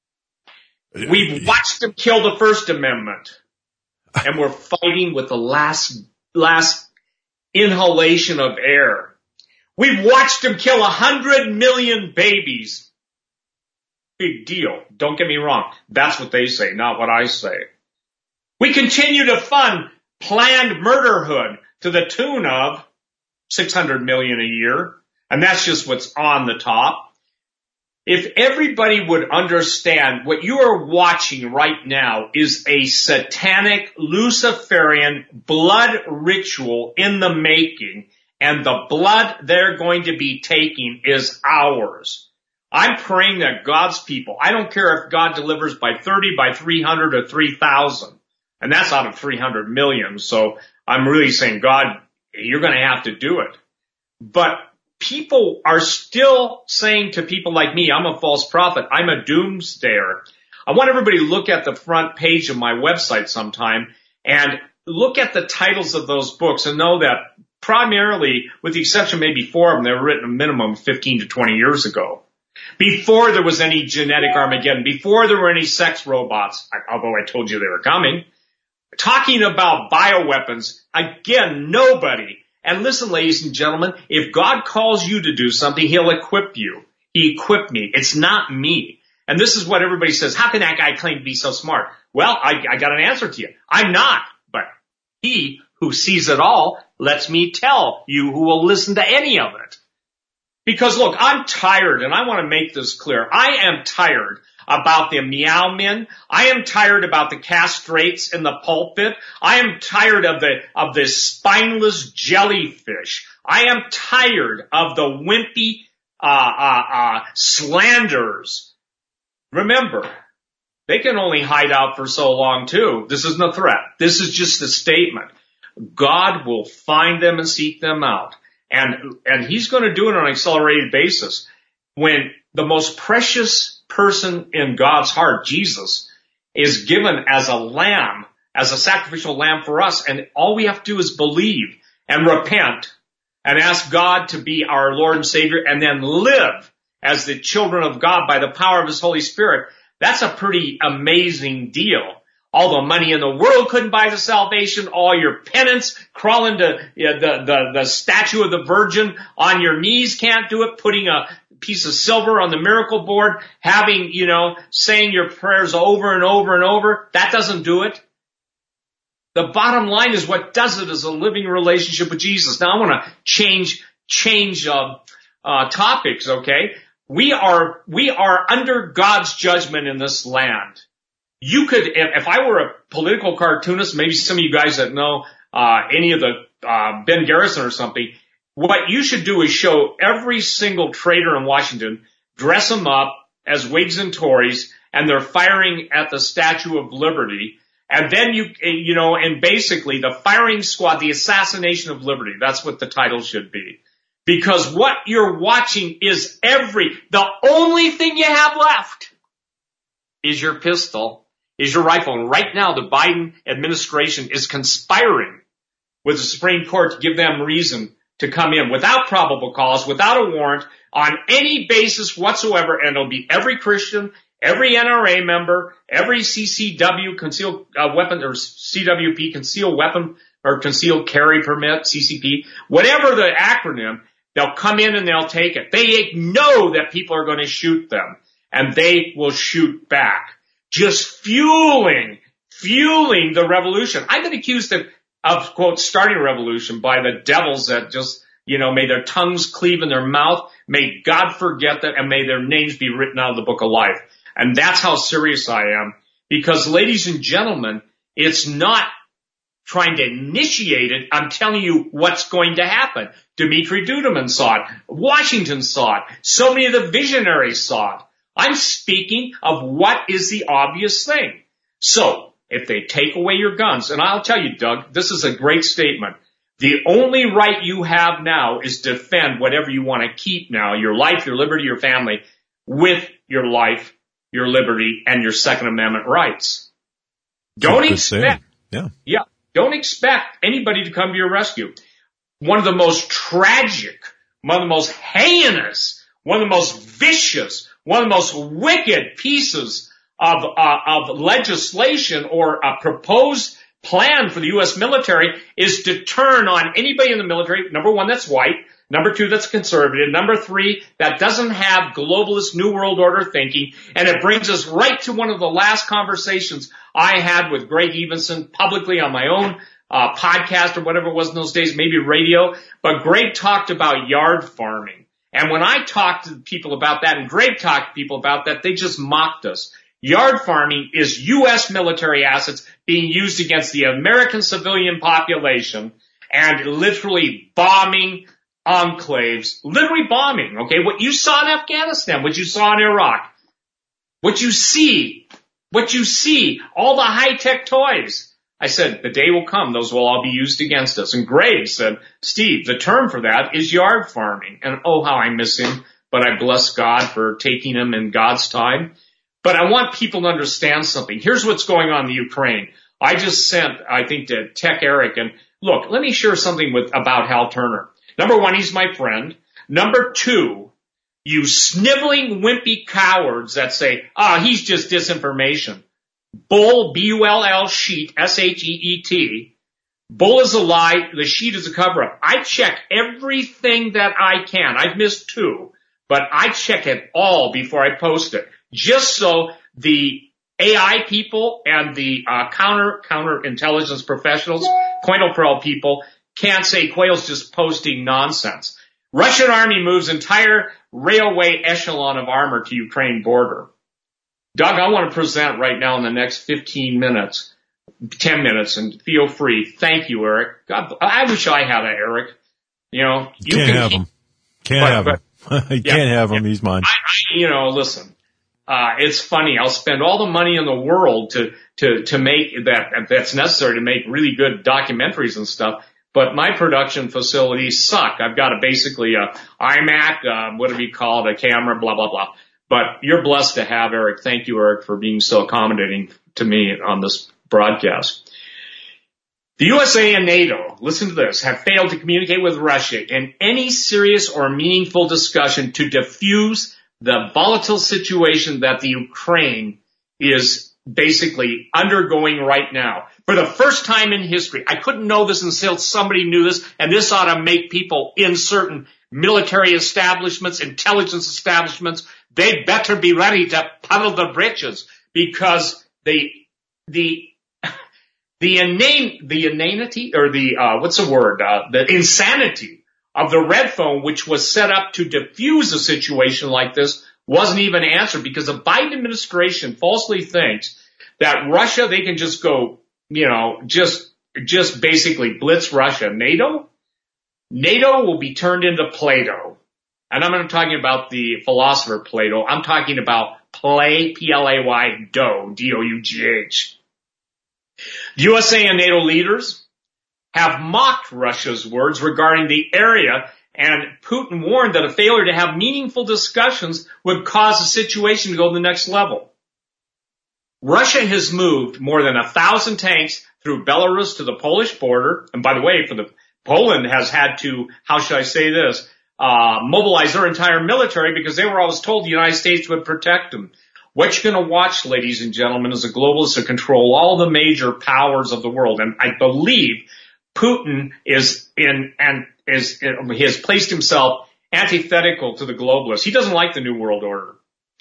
[SPEAKER 4] We've watched them kill the First Amendment, and we're fighting with the last, last inhalation of air. We've watched them kill a hundred million babies. Big deal. Don't get me wrong. That's what they say, not what I say. We continue to fund Planned Murderhood to the tune of six hundred million dollars a year. And that's just what's on the top. If everybody would understand what you are watching right now is a satanic Luciferian blood ritual in the making, and the blood they're going to be taking is ours. I'm praying that God's people, I don't care if God delivers by thirty, by three hundred, or three thousand. And that's out of three hundred million. So I'm really saying, God, you're going to have to do it. But people are still saying to people like me, I'm a false prophet. I'm a doomsdayer. I want everybody to look at the front page of my website sometime and look at the titles of those books and know that primarily, with the exception of maybe four of them, they were written a minimum of fifteen to twenty years ago. Before there was any genetic Armageddon, before there were any sex robots, although I told you they were coming, talking about bioweapons, again, nobody. And listen, ladies and gentlemen, if God calls you to do something, he'll equip you. He equipped me. It's not me. And this is what everybody says. How can that guy claim to be so smart? Well, I, I got an answer to you. I'm not, but he who sees it all lets me tell you who will listen to any of it. Because look, I'm tired, and I want to make this clear. I am tired about the meow men. I am tired about the castrates in the pulpit. I am tired of the, of the spineless jellyfish. I am tired of the wimpy, uh, uh, uh, slanders. Remember, they can only hide out for so long too. This isn't a threat. This is just a statement. God will find them and seek them out. And, and he's going to do it on an accelerated basis. When the most precious person in God's heart, Jesus, is given as a lamb, as a sacrificial lamb for us, and all we have to do is believe and repent and ask God to be our Lord and Savior and then live as the children of God by the power of his Holy Spirit. That's a pretty amazing deal. All the money in the world couldn't buy the salvation. All your penance, crawling to you know, the, the, the statue of the Virgin on your knees can't do it. Putting a piece of silver on the miracle board, having, you know, saying your prayers over and over and over, that doesn't do it. The bottom line is what does it is a living relationship with Jesus. Now I want to change, change, uh, uh, topics, okay? We are, we are under God's judgment in this land. You could, if, if I were a political cartoonist, maybe some of you guys that know, uh, any of the, uh, Ben Garrison or something, what you should do is show every single traitor in Washington, dress them up as Whigs and Tories, and they're firing at the Statue of Liberty. And then you, you know, and basically the firing squad, the assassination of liberty, that's what the title should be. Because what you're watching is every, the only thing you have left is your pistol, is your rifle. And right now the Biden administration is conspiring with the Supreme Court to give them reason to come in without probable cause, without a warrant, on any basis whatsoever. And it'll be every Christian, every N R A member, every C C W, concealed uh, weapon, or C W P, concealed weapon, or concealed carry permit, C C P, whatever the acronym, they'll come in and they'll take it. They know that people are going to shoot them, and they will shoot back. Just fueling, fueling the revolution. I've been accused of, of, quote, starting a revolution by the devils that just, you know, may their tongues cleave in their mouth, may God forget that, and may their names be written out of the book of life. And that's how serious I am. Because, ladies and gentlemen, it's not trying to initiate it. I'm telling you what's going to happen. Dmitry Duduman saw it. Washington saw it. So many of the visionaries saw it. I'm speaking of what is the obvious thing. So, if they take away your guns, and I'll tell you, Doug, this is a great statement. The only right you have now is to defend whatever you want to keep now, your life, your liberty, your family, with your life, your liberty, and your Second Amendment rights. Don't expect,
[SPEAKER 2] yeah.
[SPEAKER 4] yeah, don't expect anybody to come to your rescue. One of the most tragic, one of the most heinous, one of the most vicious, one of the most wicked pieces of, uh, of legislation or a proposed plan for the U S military is to turn on anybody in the military, number one, that's white, number two, that's conservative, number three, that doesn't have globalist New World Order thinking, and it brings us right to one of the last conversations I had with Greg Evenson publicly on my own uh podcast or whatever it was in those days, maybe radio, but Greg talked about yard farming. And when I talked to people about that, and Greg talked to people about that, they just mocked us. Yard farming is U S military assets being used against the American civilian population and literally bombing enclaves, literally bombing, okay? What you saw in Afghanistan, what you saw in Iraq, what you see, what you see, all the high-tech toys. I said, the day will come, those will all be used against us. And Greg said, Steve, the term for that is yard farming. And oh, how I miss him, but I bless God for taking him in God's time. But I want people to understand something. Here's what's going on in the Ukraine. I just sent, I think, to Tech Eric, and look, let me share something with about Hal Turner. Number one, he's my friend. Number two, you sniveling, wimpy cowards that say, ah, oh, he's just disinformation. Bull, B U L L, sheet, S H E E T. Bull is a lie, the sheet is a cover-up. I check everything that I can. I've missed two, but I check it all before I post it, just so the A I people and the uh, counter counterintelligence professionals, COINTELPRO people, can't say Quayle's just posting nonsense. Russian army moves entire railway echelon of armor to Ukraine border. Doug, I want to present right now in the next fifteen minutes, ten minutes, and feel free. Thank you, Eric. God, I wish I had a Eric. You know, you
[SPEAKER 2] can't
[SPEAKER 4] can
[SPEAKER 2] have
[SPEAKER 4] keep,
[SPEAKER 2] him. Can't
[SPEAKER 4] but,
[SPEAKER 2] have
[SPEAKER 4] but,
[SPEAKER 2] him. you
[SPEAKER 4] yeah,
[SPEAKER 2] can't have him.
[SPEAKER 4] Yeah.
[SPEAKER 2] He's mine.
[SPEAKER 4] I, I, you know, listen. Uh, it's funny. I'll spend all the money in the world to, to, to make that, that's necessary to make really good documentaries and stuff. But my production facilities suck. I've got a basically a iMac, uh, what do we call it, a camera, blah, blah, blah. But you're blessed to have Eric. Thank you, Eric, for being so accommodating to me on this broadcast. The U S A and NATO, listen to this, have failed to communicate with Russia in any serious or meaningful discussion to diffuse the volatile situation that the Ukraine is basically undergoing right now. For the first time in history, I couldn't know this until somebody knew this, and this ought to make people in certain military establishments, intelligence establishments, they better be ready to puddle the britches, because the, the, the inane, the inanity, or the, uh, what's the word, uh, the insanity of the red phone, which was set up to diffuse a situation like this, wasn't even answered, because the Biden administration falsely thinks that Russia, they can just go, you know, just, just basically blitz Russia. NATO? NATO will be turned into Plato. And I'm not talking about the philosopher Plato. I'm talking about play, P L A Y, dough, D O U G H. The U S A and NATO leaders have mocked Russia's words regarding the area, and Putin warned that a failure to have meaningful discussions would cause the situation to go to the next level. Russia has moved more than a thousand tanks through Belarus to the Polish border. And by the way, for the Poland has had to, how should I say this, uh, mobilize their entire military, because they were always told the United States would protect them. What you're going to watch, ladies and gentlemen, is a globalist to control all the major powers of the world. And I believe Putin is in, and is, he has placed himself antithetical to the globalists. He doesn't like the New World Order.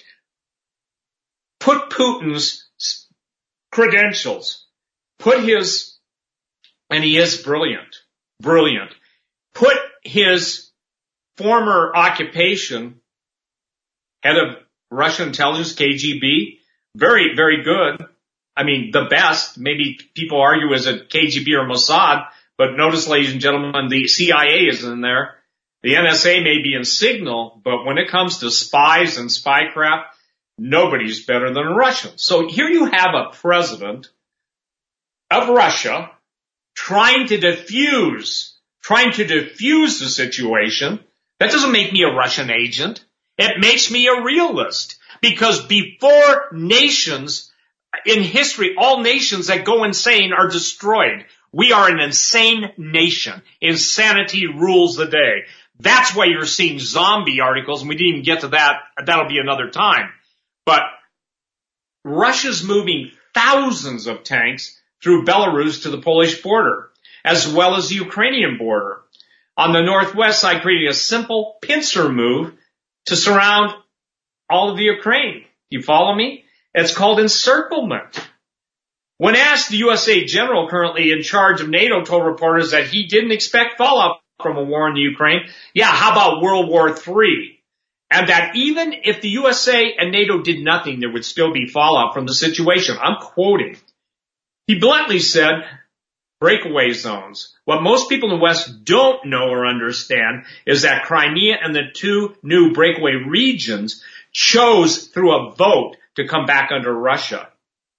[SPEAKER 4] Put Putin's credentials, put his, and he is brilliant, brilliant, put his former occupation, head of Russian intelligence, K G B, very, very good. I mean, the best. Maybe people argue is it K G B or Mossad, but notice, ladies and gentlemen, the C I A is in there. The N S A may be in signal, but when it comes to spies and spycraft, nobody's better than a Russian. So here you have a president of Russia trying to diffuse, trying to diffuse the situation. That doesn't make me a Russian agent. It makes me a realist, because before nations in history, all nations that go insane are destroyed. We are an insane nation. Insanity rules the day. That's why you're seeing zombie articles, and we didn't even get to that. That'll be another time. But Russia's moving thousands of tanks through Belarus to the Polish border, as well as the Ukrainian border. On the northwest side, creating a simple pincer move to surround all of the Ukraine. You follow me? It's called encirclement. When asked, the U S A general currently in charge of NATO told reporters that he didn't expect fallout from a war in the Ukraine. Yeah, how about World War Three? And that even if the U S A and NATO did nothing, there would still be fallout from the situation. I'm quoting. He bluntly said, breakaway zones. What most people in the West don't know or understand is that Crimea and the two new breakaway regions chose through a vote to come back under Russia.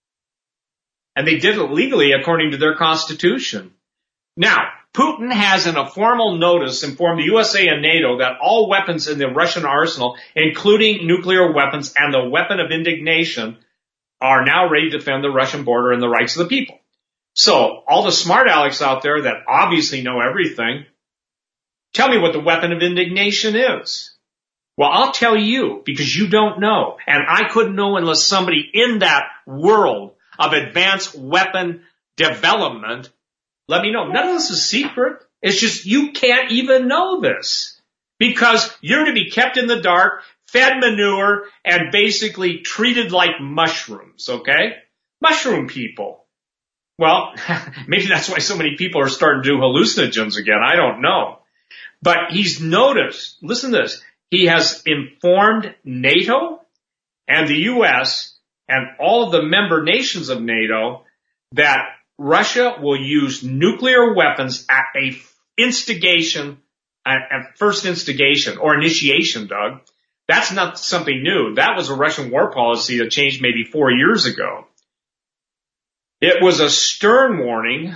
[SPEAKER 4] And they did it legally according to their constitution. Now, Putin has in a formal notice informed the U S A and NATO that all weapons in the Russian arsenal, including nuclear weapons and the weapon of indignation, are now ready to defend the Russian border and the rights of the people. So, all the smart Alecs out there that obviously know everything, tell me what the weapon of indignation is. Well, I'll tell you because you don't know. And I couldn't know unless somebody in that world of advanced weapon development let me know. None of this is secret. It's just you can't even know this because you're to be kept in the dark, fed manure, and basically treated like mushrooms, okay? Mushroom people. Well, maybe that's why so many people are starting to do hallucinogens again. I don't know. But he's noticed, listen to this, he has informed NATO and the U S and all of the member nations of NATO that Russia will use nuclear weapons at a instigation, at, at first instigation or initiation, Doug. That's not something new. That was a Russian war policy that changed maybe four years ago. It was a stern warning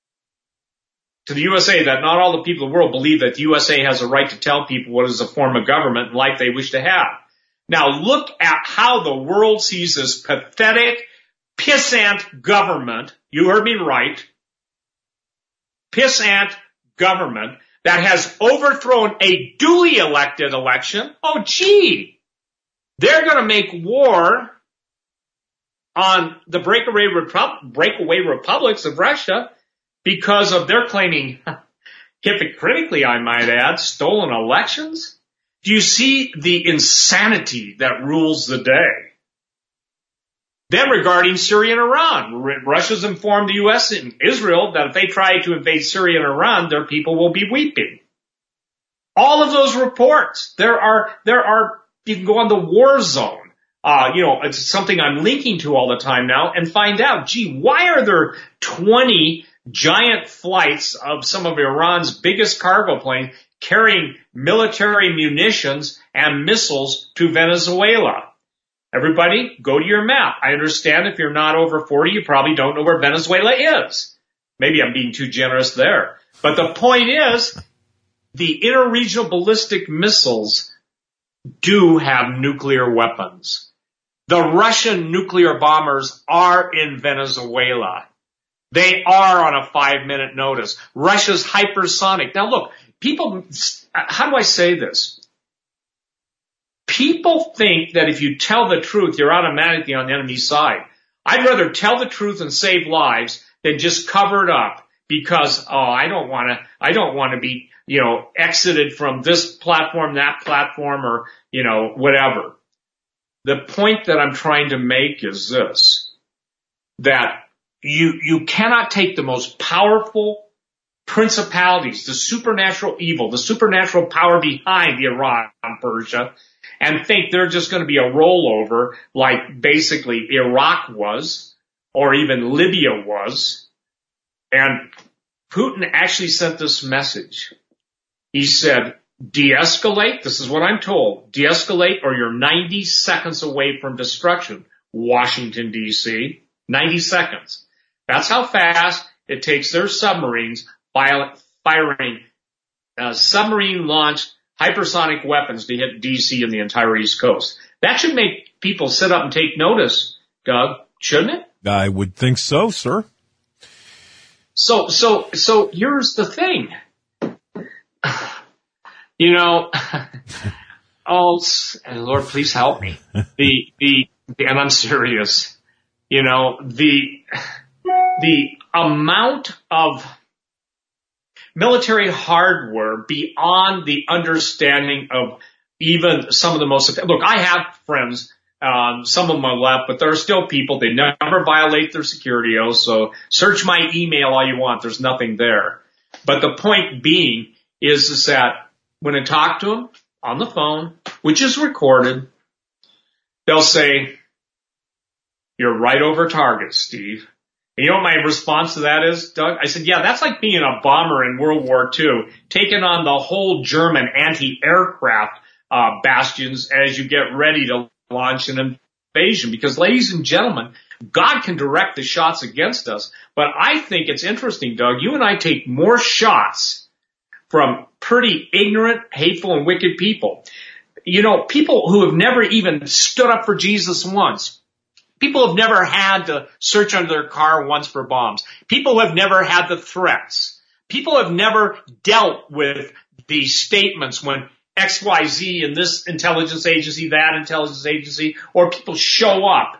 [SPEAKER 4] to the U S A that not all the people of the world believe that the U S A has a right to tell people what is a form of government and life they wish to have. Now look at how the world sees this pathetic, pissant government. You heard me right. Pissant government that has overthrown a duly elected election. Oh, gee, they're going to make war on the breakaway, Repu- breakaway republics of Russia because of their claiming, hypocritically, I might add, stolen elections. Do you see the insanity that rules the day? Then regarding Syria and Iran, Russia's informed the U S and Israel that if they try to invade Syria and Iran, their people will be weeping. All of those reports, there are, there are, you can go on the war zone. Uh, you know, it's something I'm linking to all the time now and find out, gee, why are there twenty giant flights of some of Iran's biggest cargo planes carrying military munitions and missiles to Venezuela? Everybody, go to your map. I understand if you're not over forty, you probably don't know where Venezuela is. Maybe I'm being too generous there. But the point is, the interregional ballistic missiles do have nuclear weapons. The Russian nuclear bombers are in Venezuela. They are on a five-minute notice. Russia's hypersonic. Now, look, people, how do I say this? People think that if you tell the truth, you're automatically on the enemy's side. I'd rather tell the truth and save lives than just cover it up because, oh, I don't want to, I don't want to be, you know, exited from this platform, that platform, or, you know, whatever. The point that I'm trying to make is this, that you, you cannot take the most powerful principalities, the supernatural evil, the supernatural power behind Iran, Persia, and think they're just going to be a rollover like basically Iraq was or even Libya was. And Putin actually sent this message. He said, de-escalate, this is what I'm told, de-escalate or you're ninety seconds away from destruction. Washington, D C, ninety seconds. That's how fast it takes their submarines firing uh, submarine-launched hypersonic weapons to hit D C and the entire East Coast. That should make people sit up and take notice, Doug, shouldn't it?
[SPEAKER 2] I would think so, sir.
[SPEAKER 4] So, so, so here's the thing. You know, oh, Lord, please help me. The, the, and I'm serious. You know, the, the amount of military hardware beyond the understanding of even some of the most, look, I have friends, um, some of them are left, but there are still people, they never violate their security oath, so search my email all you want, there's nothing there. But the point being is, is that when I talk to them on the phone, which is recorded, they'll say, you're right over target, Steve. And you know what my response to that is, Doug? I said, yeah, that's like being a bomber in World War Two, taking on the whole German anti-aircraft uh bastions as you get ready to launch an invasion. Because, ladies and gentlemen, God can direct the shots against us. But I think it's interesting, Doug, you and I take more shots from pretty ignorant, hateful, and wicked people. You know, people who have never even stood up for Jesus once. People have never had to search under their car once for bombs. People have never had the threats. People have never dealt with the statements when X Y Z in this intelligence agency, that intelligence agency, or people show up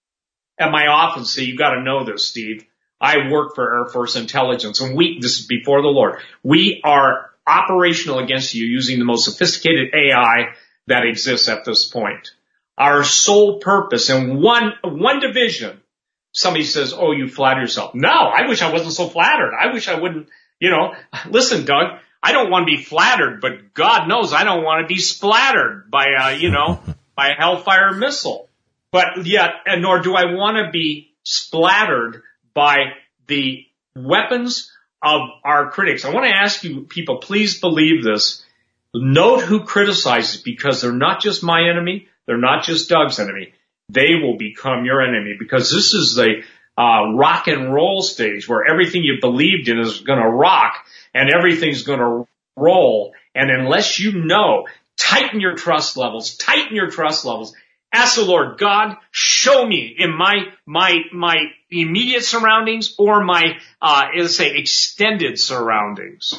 [SPEAKER 4] at my office and say, you got to know this, Steve. I work for Air Force Intelligence, and we, this is before the Lord, we are operational against you using the most sophisticated A I that exists at this point. Our sole purpose in one, one division, somebody says, oh, you flatter yourself. No, I wish I wasn't so flattered. I wish I wouldn't, you know, listen, Doug, I don't want to be flattered, but God knows I don't want to be splattered by a, you know, by a Hellfire missile. But yet, and nor do I want to be splattered by the weapons of our critics. I want to ask you people, please believe this. Note who criticizes, because they're not just my enemy. They're not just Doug's enemy. They will become your enemy, because this is the uh rock and roll stage where everything you believed in is going to rock and everything's going to roll. And unless you know, tighten your trust levels, tighten your trust levels. Ask the Lord, God, show me in my, my, my immediate surroundings or my, uh, let's say extended surroundings.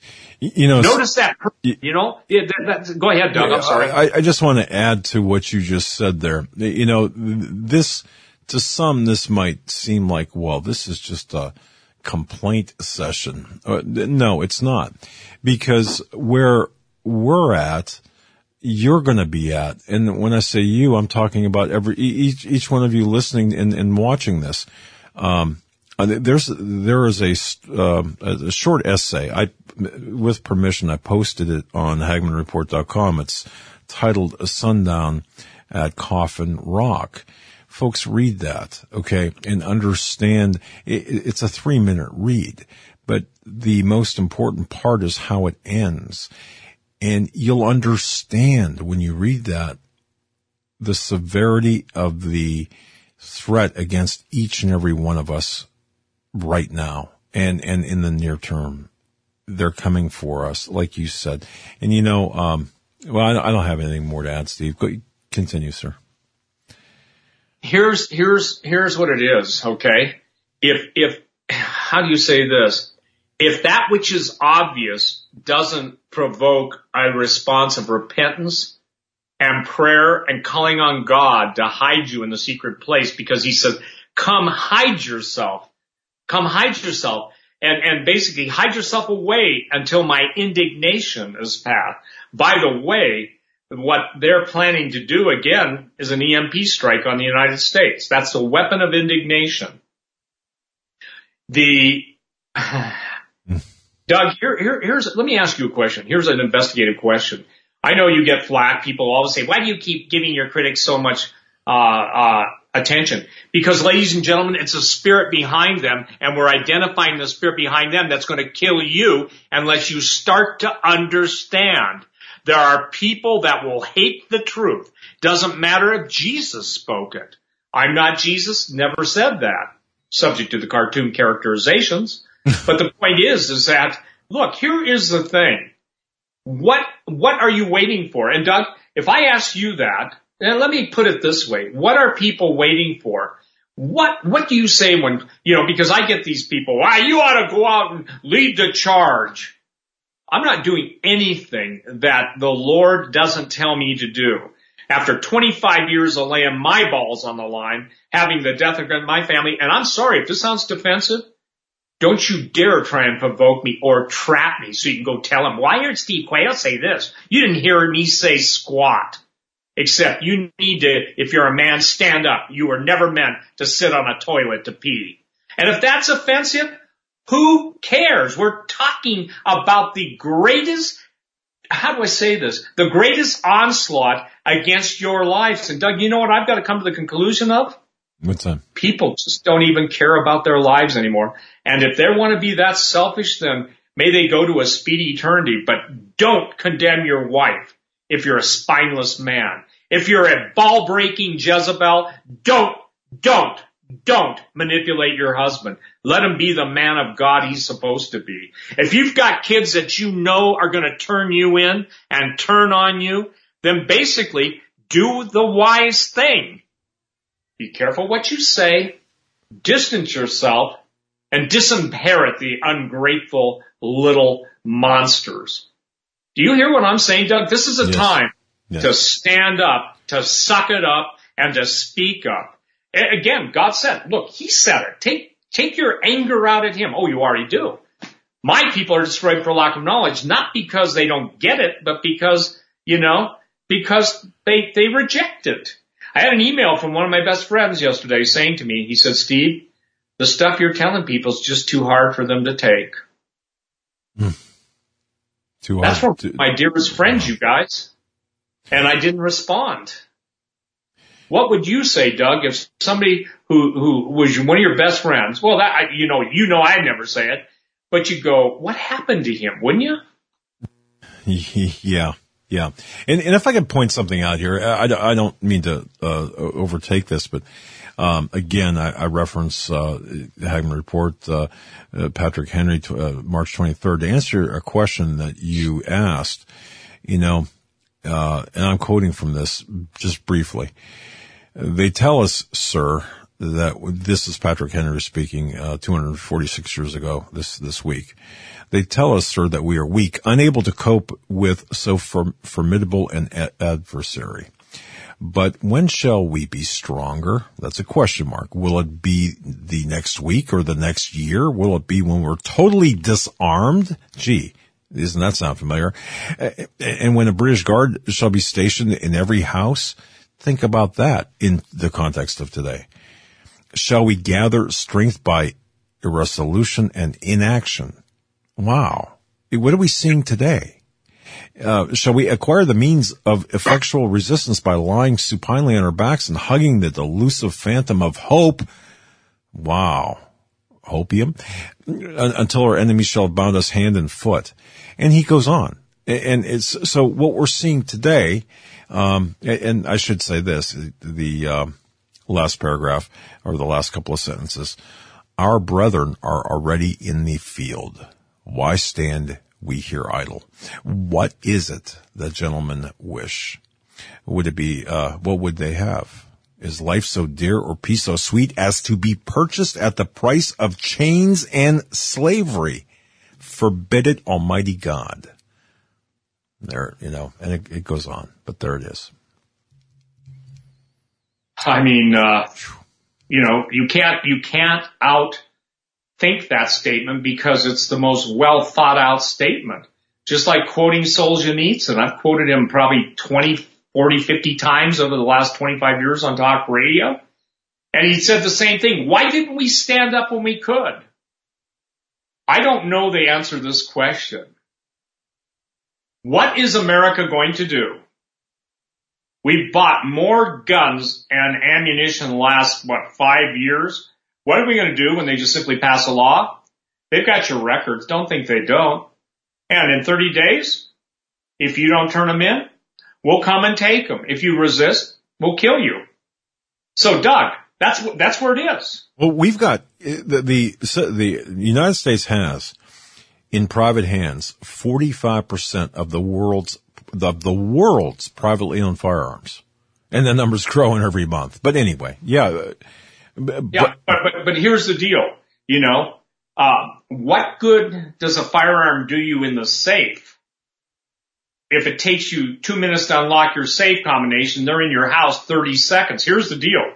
[SPEAKER 2] You know,
[SPEAKER 4] notice that, you know, yeah, that, that, go ahead, Doug. I'm sorry.
[SPEAKER 2] I, I just want to add to what you just said there. You know, this, to some, this might seem like, well, this is just a complaint session. Uh, no, it's not. Because where we're at, you're going to be at. And when I say you, I'm talking about every, each, each one of you listening and, and watching this. Um, there's, there is a, uh, a short essay. I, with permission, I posted it on Hagmann Report dot com. It's titled A Sundown at Coffin Rock. Folks, read that, okay, and understand. It, it's a three minute read, but the most important part is how it ends. And you'll understand when you read that the severity of the threat against each and every one of us right now and, and in the near term. They're coming for us, like you said. And you know, um, well, I don't have anything more to add, Steve. Go, continue, sir.
[SPEAKER 4] Here's, here's, here's what it is, okay? If, if, how do you say this? If that which is obvious doesn't provoke a response of repentance and prayer and calling on God to hide you in the secret place, because he says, come hide yourself, come hide yourself. And, and basically hide yourself away until my indignation is passed. By the way, what they're planning to do again is an E M P strike on the United States. That's the weapon of indignation. The, Doug, here, here, here's, let me ask you a question. Here's an investigative question. I know you get flack. People always say, why do you keep giving your critics so much, uh, uh, attention? Because, ladies and gentlemen, it's a spirit behind them, and we're identifying the spirit behind them that's going to kill you unless you start to understand. There are people that will hate the truth. Doesn't matter if Jesus spoke it. I'm not Jesus, never said that, subject to the cartoon characterizations. But the point is, is that, look, here is the thing. What, what are you waiting for? And Doug, if I ask you that, and let me put it this way. What are people waiting for? What, what do you say when, you know, because I get these people, ah, you ought to go out and lead the charge. I'm not doing anything that the Lord doesn't tell me to do. After twenty-five years of laying my balls on the line, having the death of my family, and I'm sorry if this sounds defensive, don't you dare try and provoke me or trap me so you can go tell him, why did Steve Quayle say this? You didn't hear me say squat. Except you need to, if you're a man, stand up. You were never meant to sit on a toilet to pee. And if that's offensive, who cares? We're talking about the greatest, how do I say this? The greatest onslaught against your lives. And Doug, you know what I've got to come to the conclusion of?
[SPEAKER 2] What's that?
[SPEAKER 4] People just don't even care about their lives anymore. And if they want to be that selfish, then may they go to a speedy eternity. But don't condemn your wife. If you're a spineless man, if you're a ball-breaking Jezebel, don't, don't, don't manipulate your husband. Let him be the man of God he's supposed to be. If you've got kids that you know are going to turn you in and turn on you, then basically do the wise thing. Be careful what you say, distance yourself, and disinherit the ungrateful little monsters. Do you hear what I'm saying, Doug? This is a
[SPEAKER 2] Yes.
[SPEAKER 4] time
[SPEAKER 2] Yes.
[SPEAKER 4] to stand up, to suck it up, and to speak up. A- Again, God said, look, he said it. Take, take your anger out at him. Oh, you already do. My people are destroyed for lack of knowledge, not because they don't get it, but because, you know, because they, they reject it. I had an email from one of my best friends yesterday saying to me, he said, Steve, the stuff you're telling people is just too hard for them to take.
[SPEAKER 2] Too
[SPEAKER 4] That's from
[SPEAKER 2] hard. Too-
[SPEAKER 4] my dearest friends, you guys. And I didn't respond. What would you say, Doug, if somebody who, who was one of your best friends, well, that, I, you know, you know, I'd never say it, but you go, what happened to him, wouldn't you?
[SPEAKER 2] Yeah, yeah. And, and if I could point something out here, I, I don't mean to uh, overtake this, but um, again, I, I reference uh, the Hagmann Report, uh, uh, Patrick Henry, uh, March twenty-third, to answer a question that you asked, you know, uh, and I'm quoting from this just briefly. They tell us, sir, that this is Patrick Henry speaking uh, two hundred forty-six years ago this this week. They tell us, sir, that we are weak, unable to cope with so form- formidable an a- adversary. But when shall we be stronger? That's a question mark. Will it be the next week or the next year? Will it be when we're totally disarmed? Gee, doesn't that sound familiar? And when a British Guard shall be stationed in every house? Think about that in the context of today. Shall we gather strength by irresolution and inaction? Wow. What are we seeing today? Uh, shall we acquire the means of effectual resistance by lying supinely on our backs and hugging the delusive phantom of hope? Wow. Hopium? Until our enemies shall have bound us hand and foot. And he goes on. And it's, so what we're seeing today, um, and I should say this, the, uh, last paragraph or the last couple of sentences, our brethren are already in the field. Why stand we here idle? What is it that gentlemen wish? Would it be, uh, what would they have? Is life so dear or peace so sweet as to be purchased at the price of chains and slavery? Forbid it, Almighty God. There, you know, and it, it goes on, but there it is.
[SPEAKER 4] I mean, uh, you know, you can't, you can't outthink that statement because it's the most well thought out statement. Just like quoting Solzhenitsyn. I've quoted him probably twenty, forty, fifty times over the last twenty-five years on talk radio. And he said the same thing. Why didn't we stand up when we could? I don't know the answer to this question. What is America going to do? We bought more guns and ammunition the last, what, five years? What are we going to do when they just simply pass a law? They've got your records. Don't think they don't. And in thirty days, if you don't turn them in, we'll come and take them. If you resist, we'll kill you. So, Doug, that's that's where it is.
[SPEAKER 2] Well, we've got the the, the United States has in private hands forty-five percent of the world's of the world's privately owned firearms, and the number's growing every month. But anyway, yeah,
[SPEAKER 4] but, yeah. But but, but here's the deal. You know, uh, what good does a firearm do you in the safe if it takes you two minutes to unlock your safe combination? They're in your house thirty seconds. Here's the deal.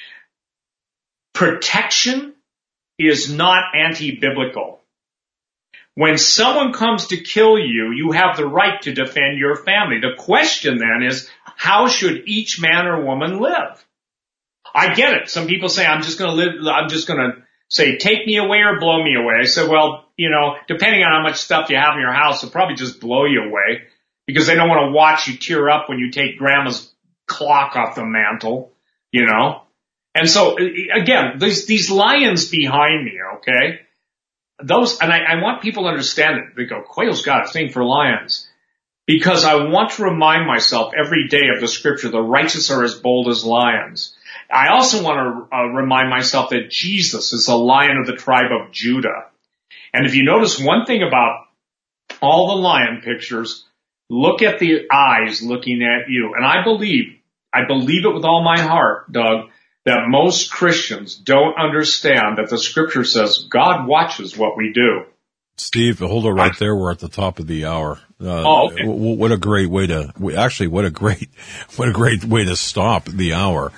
[SPEAKER 4] Protection is not anti-biblical. When someone comes to kill you, you have the right to defend your family. The question then is, how should each man or woman live? I get it. Some people say, I'm just going to live, I'm just going to say, take me away or blow me away. I said, well, you know, depending on how much stuff you have in your house, they'll probably just blow you away because they don't want to watch you tear up when you take grandma's clock off the mantle, you know? And so, again, these, these lions behind me, okay? Those, and I, I want people to understand it. They go, Quayle's got a thing for lions. Because I want to remind myself every day of the scripture, the righteous are as bold as lions. I also want to uh, remind myself that Jesus is the Lion of the tribe of Judah. And if you notice one thing about all the lion pictures, look at the eyes looking at you. And I believe, I believe it with all my heart, Doug, that most Christians don't understand that the scripture says God watches what we do.
[SPEAKER 2] Steve, hold it right there. We're at the top of the hour. Uh,
[SPEAKER 4] oh, okay.
[SPEAKER 2] w- what a great way to, actually, what a great, what a great way to stop the hour.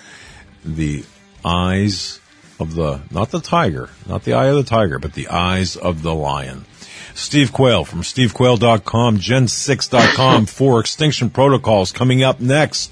[SPEAKER 2] The eyes of the, not the tiger, not the eye of the tiger, but the eyes of the lion. Steve Quayle from steve quayle dot com, gen six dot com for Extinction Protocols. Coming up next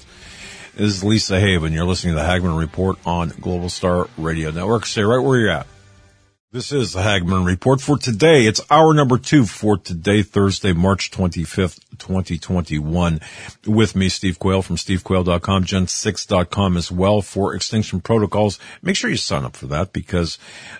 [SPEAKER 2] is Lisa Haven. You're listening to the Hagman Report on Global Star Radio Network. Stay right where you're at. This is the Hagman Report for today. It's hour number two for today, Thursday, March twenty-fifth, twenty twenty-one. With me, Steve Quayle from steve quayle dot com, gen six dot com as well for Extinction Protocols. Make sure you sign up for that because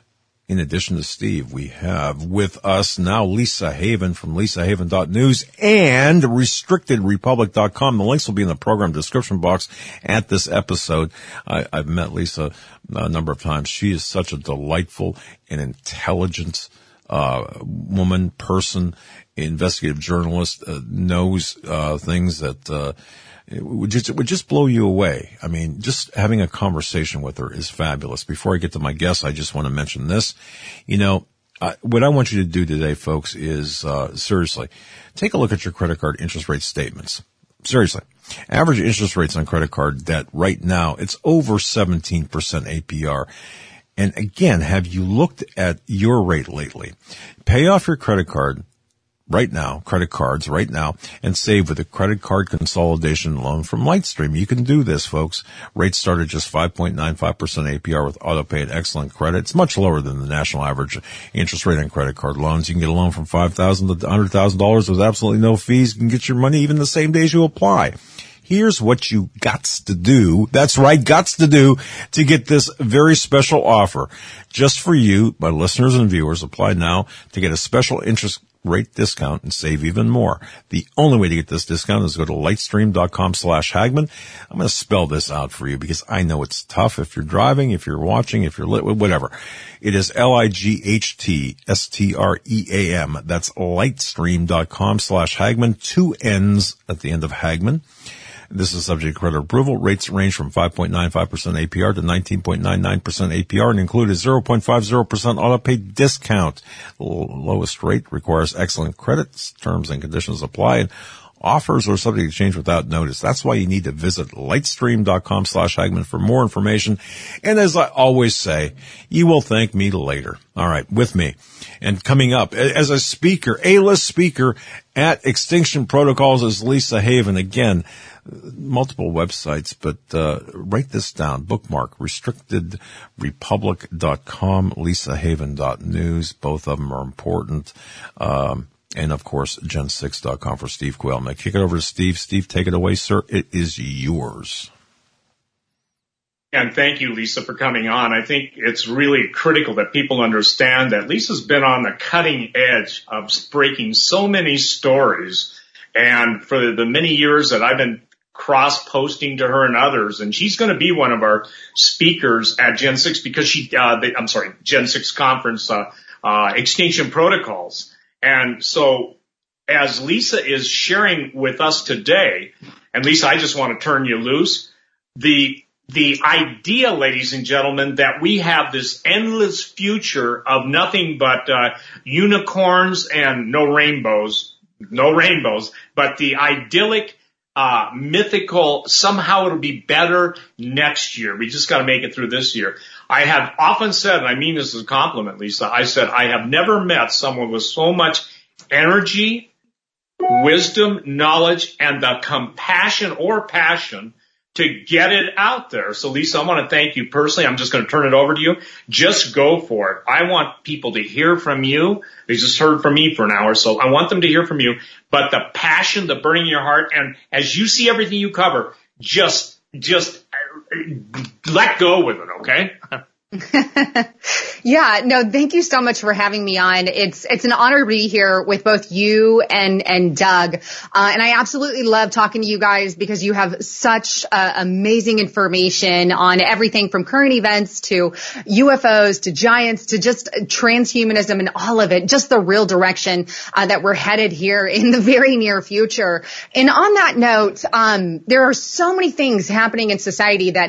[SPEAKER 2] in addition to Steve, we have with us now Lisa Haven from lisa haven dot news and restricted republic dot com. The links will be in the program description box at this episode. I, I've met Lisa a number of times. She is such a delightful and intelligent uh woman, person, investigative journalist, uh, knows uh things that uh It would just, it would just blow you away. I mean, just having a conversation with her is fabulous. Before I get to my guests, I just want to mention this. You know, uh, what I want you to do today, folks, is, uh, seriously, take a look at your credit card interest rate statements. Seriously. Average interest rates on credit card debt right now, it's over seventeen percent A P R. And again, have you looked at your rate lately? Pay off your credit card right now, credit cards right now, and save with a credit card consolidation loan from Lightstream. You can do this, folks. Rates start at just five point nine five percent A P R with autopay and excellent credit. It's much lower than the national average interest rate on credit card loans. You can get a loan from five thousand dollars to one hundred thousand dollars with absolutely no fees. You can get your money even the same day as you apply. Here's what you gots to do. That's right, gots to do to get this very special offer. Just for you, my listeners and viewers, apply now to get a special interest rate discount and save even more. The only way to get this discount is to go to lightstream dot com slash Hagman. I'm going to spell this out for you because I know it's tough if you're driving, if you're watching, if you're lit, whatever. It is L I G H T S T R E A M. That's lightstream dot com slash Hagman. Two N's at the end of Hagman. This is subject to credit approval. Rates range from five point nine five percent A P R to nineteen point nine nine percent A P R and include a zero point five zero percent auto-pay discount. The lowest rate requires excellent credits. Terms and conditions apply. And offers are subject to change without notice. That's why you need to visit lightstream dot com slash Hagman for more information. And as I always say, you will thank me later. All right, with me. And coming up as a speaker, A-list speaker at Extinction Protocols is Lisa Haven. Again, multiple websites, but uh write this down. Bookmark restricted republic dot com, lisa haven dot news. Both of them are important. Um and of course gen six dot com for Steve Quayle. I'm going to kick it over to Steve. Steve, take it away, sir. It is yours.
[SPEAKER 4] And thank you, Lisa, for coming on. I think it's really critical that people understand that Lisa's been on the cutting edge of breaking so many stories. And for the many years that I've been cross-posting to her and others, and she's going to be one of our speakers at Gen six because she, uh, the, I'm sorry, Gen six conference, uh, uh, Extinction Protocols. And so as Lisa is sharing with us today, and Lisa, I just want to turn you loose, the, the idea, ladies and gentlemen, that we have this endless future of nothing but, uh, unicorns and no rainbows, no rainbows, but the idyllic, Uh, mythical, somehow it'll be better next year. We just got to make it through this year. I have often said, and I mean this as a compliment, Lisa, I said I have never met someone with so much energy, wisdom, knowledge, and the compassion or passion to get it out there. So, Lisa, I want to thank you personally. I'm just going to turn it over to you. Just go for it. I want people to hear from you. They just heard from me for an hour, so I want them to hear from you. But the passion, the burning in your heart, and as you see everything you cover, just, just let go with it, okay?
[SPEAKER 5] Yeah, no, thank you so much for having me on. It's, it's an honor to be here with both you and, and Doug. Uh, and I absolutely love talking to you guys because you have such uh, amazing information on everything from current events to U F Os to giants to just transhumanism and all of it, just the real direction uh, that we're headed here in the very near future. And on that note, um, there are so many things happening in society that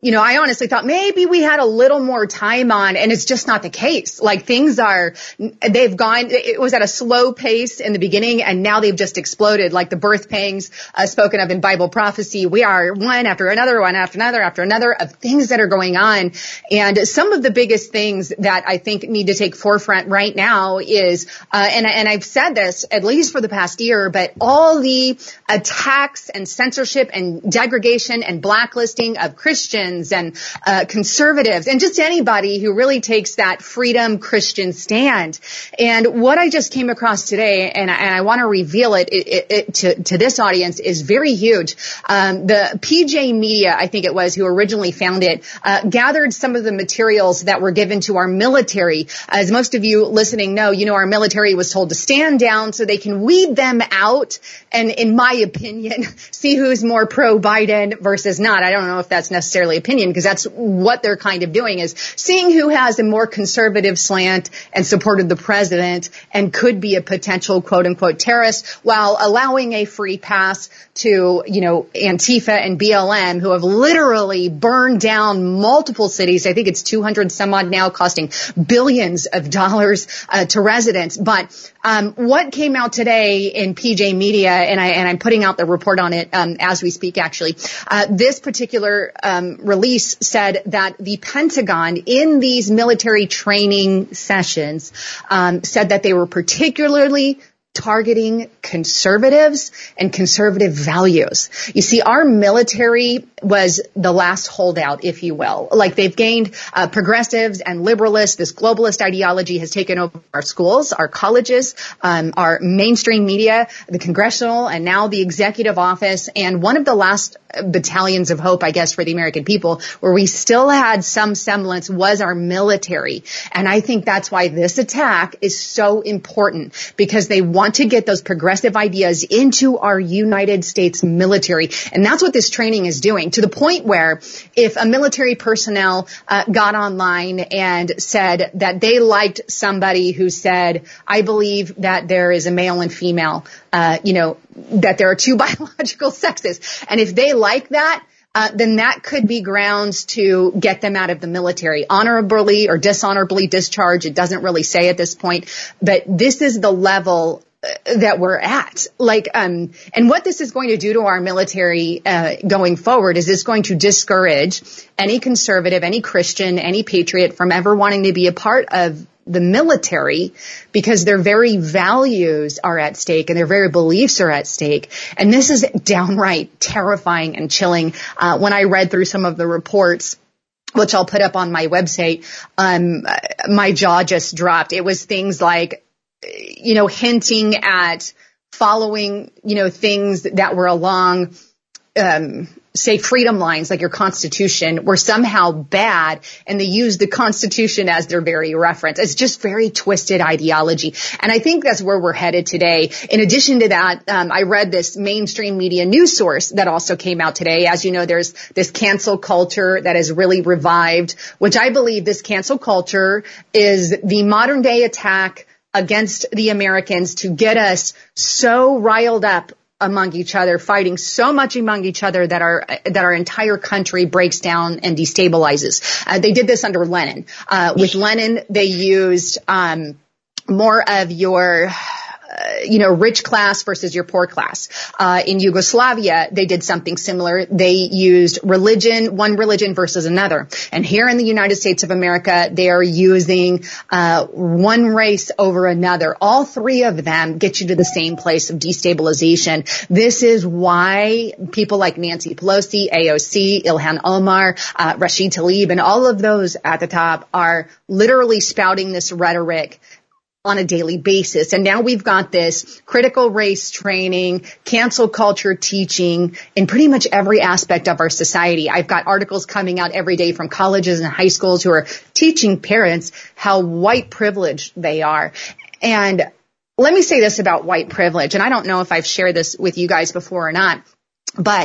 [SPEAKER 5] you know, I honestly thought maybe we had a little more time on, and it's just not the case. Like things are, they've gone, it was at a slow pace in the beginning, and now they've just exploded like the birth pangs uh, spoken of in Bible prophecy. We are one after another, one after another, after another of things that are going on. And some of the biggest things that I think need to take forefront right now is, uh, and, and I've said this at least for the past year, but all the attacks and censorship and degradation and blacklisting of Christians and uh, conservatives and just anybody who really takes that freedom Christian stand. And what I just came across today, and I, and I want to reveal it, it, it, it to, to this audience, is very huge. Um, the P J Media, I think it was, who originally found it, uh, gathered some of the materials that were given to our military. As most of you listening know, you know, our military was told to stand down so they can weed them out and, in my opinion, see who's more pro-Biden versus not. I don't know if that's necessarily opinion, because that's what they're kind of doing, is seeing who has a more conservative slant and supported the president and could be a potential quote unquote terrorist, while allowing a free pass to, you know, Antifa and B L M, who have literally burned down multiple cities. I think it's two hundred some odd now, costing billions of dollars uh, to residents. But um, what came out today in P J Media, and I and I'm putting out the report on it um, as we speak, actually, uh, this particular um, release said that the Pentagon in these military training sessions um, said that they were particularly targeting conservatives and conservative values. You see, our military was the last holdout, if you will. Like they've gained uh, progressives and liberalists. This globalist ideology has taken over our schools, our colleges, um, our mainstream media, the congressional, and now the executive office. And one of the last battalions of hope, I guess, for the American people, where we still had some semblance, was our military. And I think that's why this attack is so important, because they want to get those progressive ideas into our United States military. And that's what this training is doing, to the point where if a military personnel uh, got online and said that they liked somebody who said, I believe that there is a male and female, uh, you know, that there are two biological sexes. And if they like that, Uh, then that could be grounds to get them out of the military, honorably or dishonorably discharged. It doesn't really say at this point, but this is the level that we're at. Like, um, and what this is going to do to our military, uh, going forward is it's going to discourage any conservative, any Christian, any patriot from ever wanting to be a part of the military, because their very values are at stake and their very beliefs are at stake. And this is downright terrifying and chilling. Uh, when I read through some of the reports, which I'll put up on my website, um, my jaw just dropped. It was things like, you know, hinting at following, you know, things that were along, um, say freedom lines, like your Constitution, were somehow bad, and they use the Constitution as their very reference. It's just very twisted ideology. And I think that's where we're headed today. In addition to that, um, I read this mainstream media news source that also came out today. As you know, there's this cancel culture that has really revived, which I believe this cancel culture is the modern day attack against the Americans to get us so riled up among each other, fighting so much among each other that our that our entire country breaks down and destabilizes. Uh, they did this under Lenin. Uh, with Lenin, they used um, more of your Uh, you know, rich class versus your poor class. Uh, in Yugoslavia, they did something similar. They used religion, one religion versus another. And here in the United States of America, they are using uh, one race over another. All three of them get you to the same place of destabilization. This is why people like Nancy Pelosi, A O C, Ilhan Omar, uh, Rashid Tlaib, and all of those at the top are literally spouting this rhetoric on a daily basis. And now we've got this critical race training, cancel culture teaching in pretty much every aspect of our society. I've got articles coming out every day from colleges and high schools who are teaching parents how white privileged they are. And let me say this about white privilege, and I don't know if I've shared this with you guys before or not, but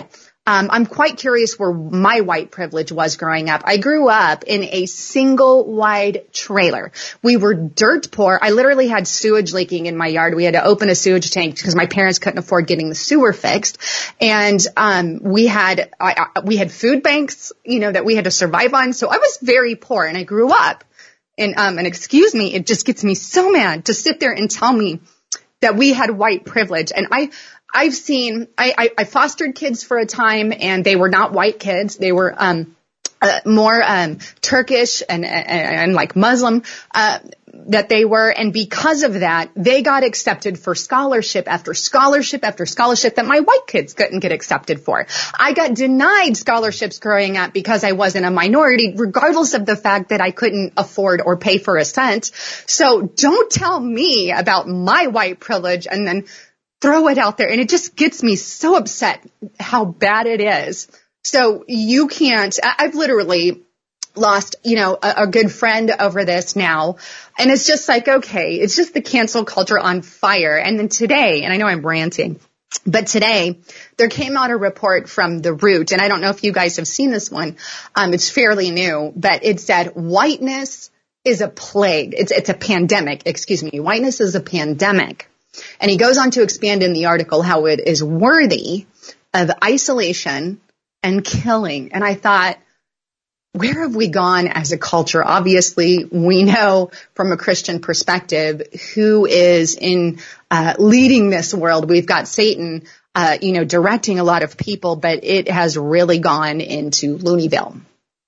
[SPEAKER 5] Um, I'm quite curious where my white privilege was growing up. I grew up in a single wide trailer. We were dirt poor. I literally had sewage leaking in my yard. We had to open a sewage tank because my parents couldn't afford getting the sewer fixed. And, um, we had, I, I, we had food banks, you know, that we had to survive on. So I was very poor and I grew up. And, um, and excuse me, it just gets me so mad to sit there and tell me that we had white privilege. And I, I've seen, I, I, I fostered kids for a time and they were not white kids. They were, um, uh, more, um, Turkish and, and, and like Muslim, uh, that they were. And because of that, they got accepted for scholarship after scholarship after scholarship that my white kids couldn't get accepted for. I got denied scholarships growing up because I wasn't a minority, regardless of the fact that I couldn't afford or pay for a cent. So don't tell me about my white privilege and then throw it out there. And it just gets me so upset how bad it is. So you can't, I've literally lost, you know, a, a good friend over this now. And it's just like, okay, it's just the cancel culture on fire. And then today, and I know I'm ranting, but today there came out a report from The Root. And I don't know if you guys have seen this one. Um, it's fairly new, but it said whiteness is a plague. It's, it's a pandemic. Excuse me. Whiteness is a pandemic. And he goes on to expand in the article how it is worthy of isolation and killing. And I thought, where have we gone as a culture? Obviously, we know from a Christian perspective who is in uh, leading this world. We've got Satan, uh, you know, directing a lot of people, but it has really gone into Looneyville.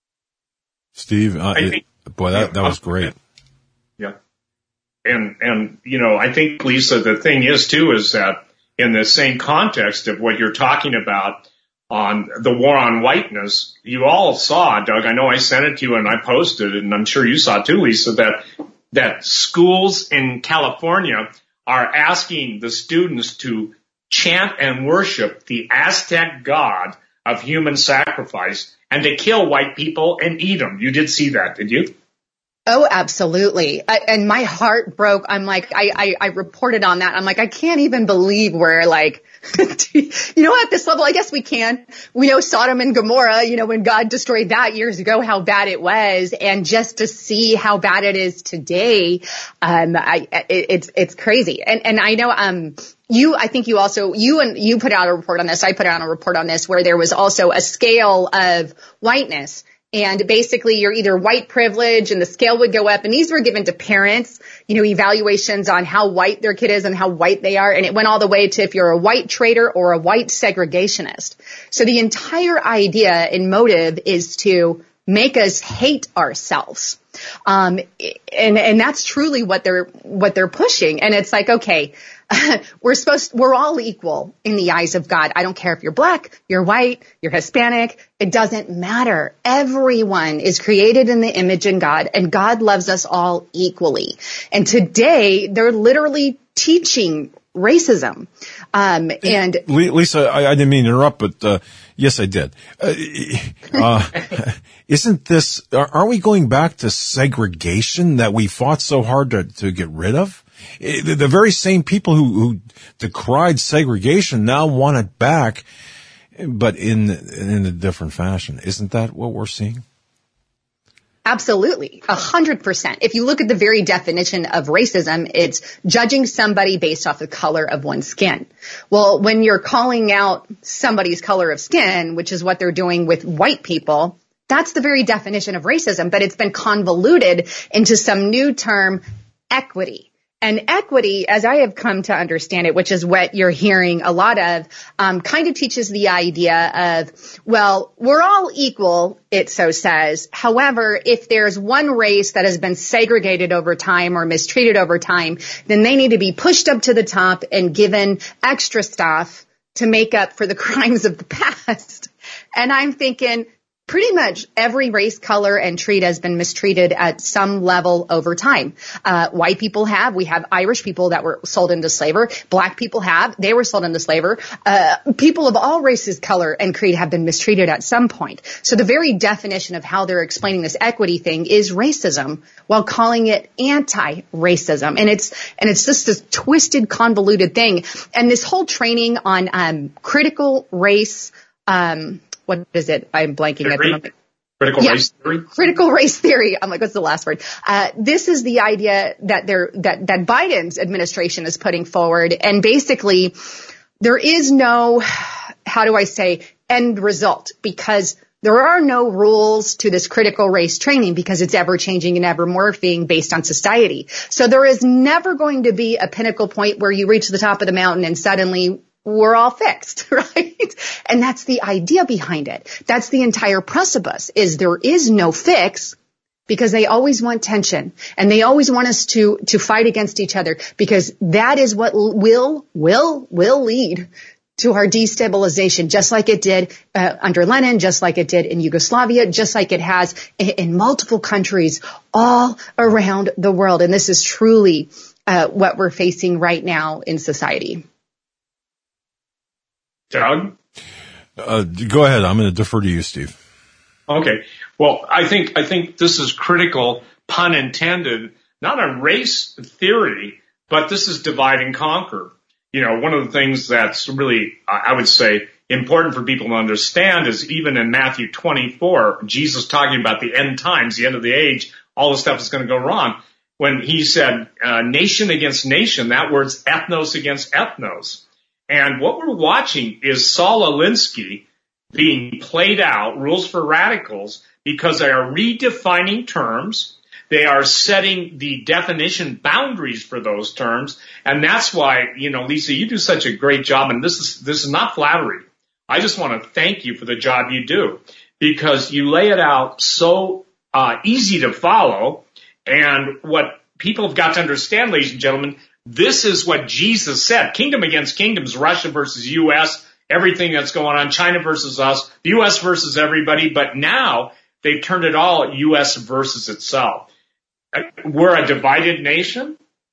[SPEAKER 2] Steve, uh,
[SPEAKER 4] think,
[SPEAKER 2] it, boy, that, that was great.
[SPEAKER 4] Yeah. And, and, you know, I think, Lisa, the thing is, too, is that in the same context of what you're talking about on the war on whiteness, you all saw, Doug, I know I sent it to you and I posted it, and I'm sure you saw too, Lisa, that, that schools in California are asking the students to chant and worship the Aztec god of human sacrifice and to kill white people and eat them. You did see that, did you?
[SPEAKER 5] Oh, absolutely. I, and my heart broke. I'm like, I, I, I reported on that. I'm like, I can't even believe we're like, you know, at this level, I guess we can. We know Sodom and Gomorrah, you know, when God destroyed that years ago, how bad it was. And just to see how bad it is today, um, I, it, it's, it's crazy. And, and I know, um, you, I think you also, you and you put out a report on this. I put out a report on this where there was also a scale of whiteness. And basically you're either white privilege and the scale would go up. And these were given to parents, you know, evaluations on how white their kid is and how white they are. And it went all the way to if you're a white traitor or a white segregationist. So the entire idea and motive is to make us hate ourselves. Um, and, and that's truly what they're, what they're pushing. And it's like, okay, we're supposed, we're all equal in the eyes of God. I don't care if you're black, you're white, you're Hispanic. It doesn't matter. Everyone is created in the image of God, and God loves us all equally. And today they're literally teaching racism. Um, and
[SPEAKER 2] Lisa, I, I didn't mean to interrupt, but, uh, yes, I did. Uh, uh, isn't this, aren't we going back to segregation that we fought so hard to, to get rid of? The, the very same people who, who decried segregation now want it back, but in, in a different fashion. Isn't that what we're seeing?
[SPEAKER 5] Absolutely. A hundred percent. If you look at the very definition of racism, it's judging somebody based off the color of one's skin. Well, when you're calling out somebody's color of skin, which is what they're doing with white people, that's the very definition of racism, but it's been convoluted into some new term, equity. And equity, as I have come to understand it, which is what you're hearing a lot of, um, kind of teaches the idea of, well, we're all equal, it so says. However, if there's one race that has been segregated over time or mistreated over time, then they need to be pushed up to the top and given extra stuff to make up for the crimes of the past. And I'm thinking, pretty much every race, color, and creed has been mistreated at some level over time. Uh, white people have. We have Irish people that were sold into slavery. Black people have. They were sold into slavery. Uh, people of all races, color, and creed have been mistreated at some point. So the very definition of how they're explaining this equity thing is racism while calling it anti-racism. And it's, and it's just this twisted, convoluted thing. And this whole training on, um, critical race um, what is it? I'm blanking at the moment.
[SPEAKER 4] Critical
[SPEAKER 5] yeah.
[SPEAKER 4] race theory?
[SPEAKER 5] Critical race theory. I'm like, what's the last word? Uh, this is the idea that they're, that, that Biden's administration is putting forward. And basically, there is no, how do I say, end result, because there are no rules to this critical race training because it's ever changing and ever morphing based on society. So there is never going to be a pinnacle point where you reach the top of the mountain and suddenly we're all fixed, right? And that's the idea behind it. That's the entire precipice, is there is no fix, because they always want tension and they always want us to, to fight against each other, because that is what will, will, will lead to our destabilization, just like it did uh, under Lenin, just like it did in Yugoslavia, just like it has in, in multiple countries all around the world. And this is truly uh, what we're facing right now in society.
[SPEAKER 4] Doug?
[SPEAKER 2] Uh, go ahead. I'm going to defer to you, Steve.
[SPEAKER 4] Okay. Well, I think, I think this is critical, pun intended, not a race theory, but this is divide and conquer. You know, one of the things that's really, I would say, important for people to understand is even in Matthew twenty-four, Jesus talking about the end times, the end of the age, all the stuff that's going to go wrong. When he said uh, nation against nation, that word's ethnos against ethnos. And what we're watching is Saul Alinsky being played out, rules for radicals, because they are redefining terms. They are setting the definition boundaries for those terms. And that's why, you know, Lisa, you do such a great job. And this is, this is not flattery. I just want to thank you for the job you do, because you lay it out so uh, easy to follow. And what people have got to understand, ladies and gentlemen, this is what Jesus said. Kingdom against kingdoms, Russia versus U S, everything that's going on, China versus us, the U S versus everybody. But now they've turned it all U S versus itself. We're a divided nation,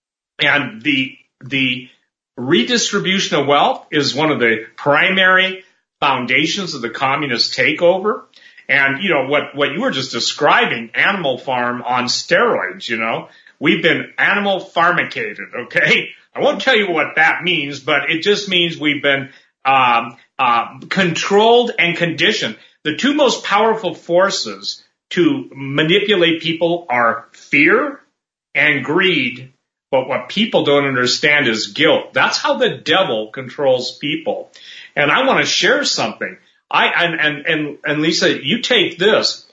[SPEAKER 4] and the the redistribution of wealth is one of the primary foundations of the communist takeover. And, you know, what, what you were just describing, Animal Farm on steroids, you know. We've been animal pharmacated, okay? I won't tell you what that means, but it just means we've been um, uh, controlled and conditioned. The two most powerful forces to manipulate people are fear and greed. But what people don't understand is guilt. That's how the devil controls people. And I want to share something. I and and and, and Lisa, you take this.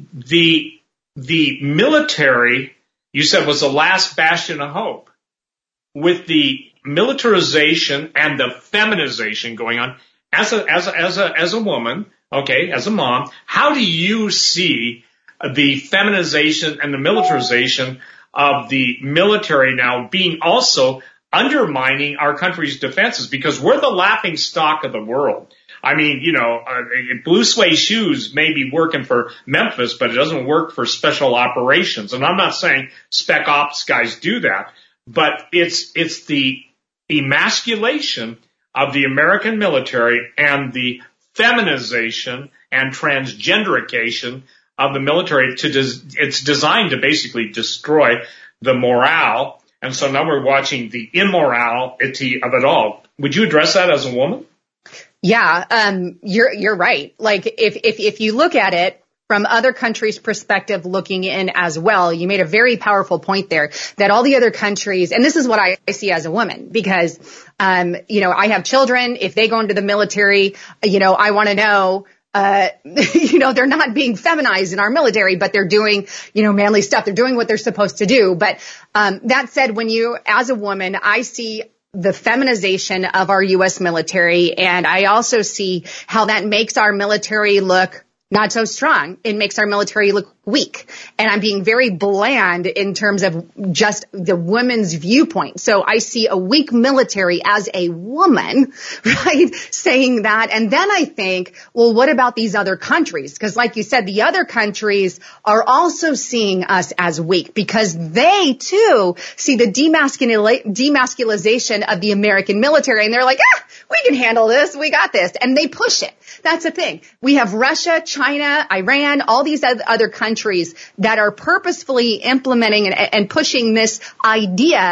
[SPEAKER 4] The the military, you said, was the last bastion of hope. With the militarization and the feminization going on, as a as a as a as a woman, okay, as a mom, how do you see the feminization and the militarization of the military now being also undermining our country's defenses? Because we're the laughing stock of the world. I mean, you know, uh, blue suede shoes may be working for Memphis, but it doesn't work for special operations. And I'm not saying spec ops guys do that, but it's, it's the emasculation of the American military and the feminization and transgenderification of the military. To des- it's designed to basically destroy the morale. And so now we're watching the immorality of it all. Would you address that as a woman?
[SPEAKER 5] Yeah, um, you're, you're right. Like, if, if, if you look at it from other countries' perspective looking in as well, you made a very powerful point there that all the other countries, and this is what I see as a woman, because, um, you know, I have children. If they go into the military, you know, I want to know, uh, you know, they're not being feminized in our military, but they're doing, you know, manly stuff. They're doing what they're supposed to do. But, um, that said, when you, as a woman, I see the feminization of our U S military. And I also see how that makes our military look not so strong. It makes our military look weak. And I'm being very bland in terms of just the women's viewpoint. So I see a weak military as a woman, right, saying that. And then I think, well, what about these other countries? Because like you said, the other countries are also seeing us as weak because they too see the demasculina- demasculization of the American military. And they're like, ah, we can handle this. We got this. And they push it. That's the thing. We have Russia, China, Iran, all these other countries that are purposefully implementing and, and pushing this idea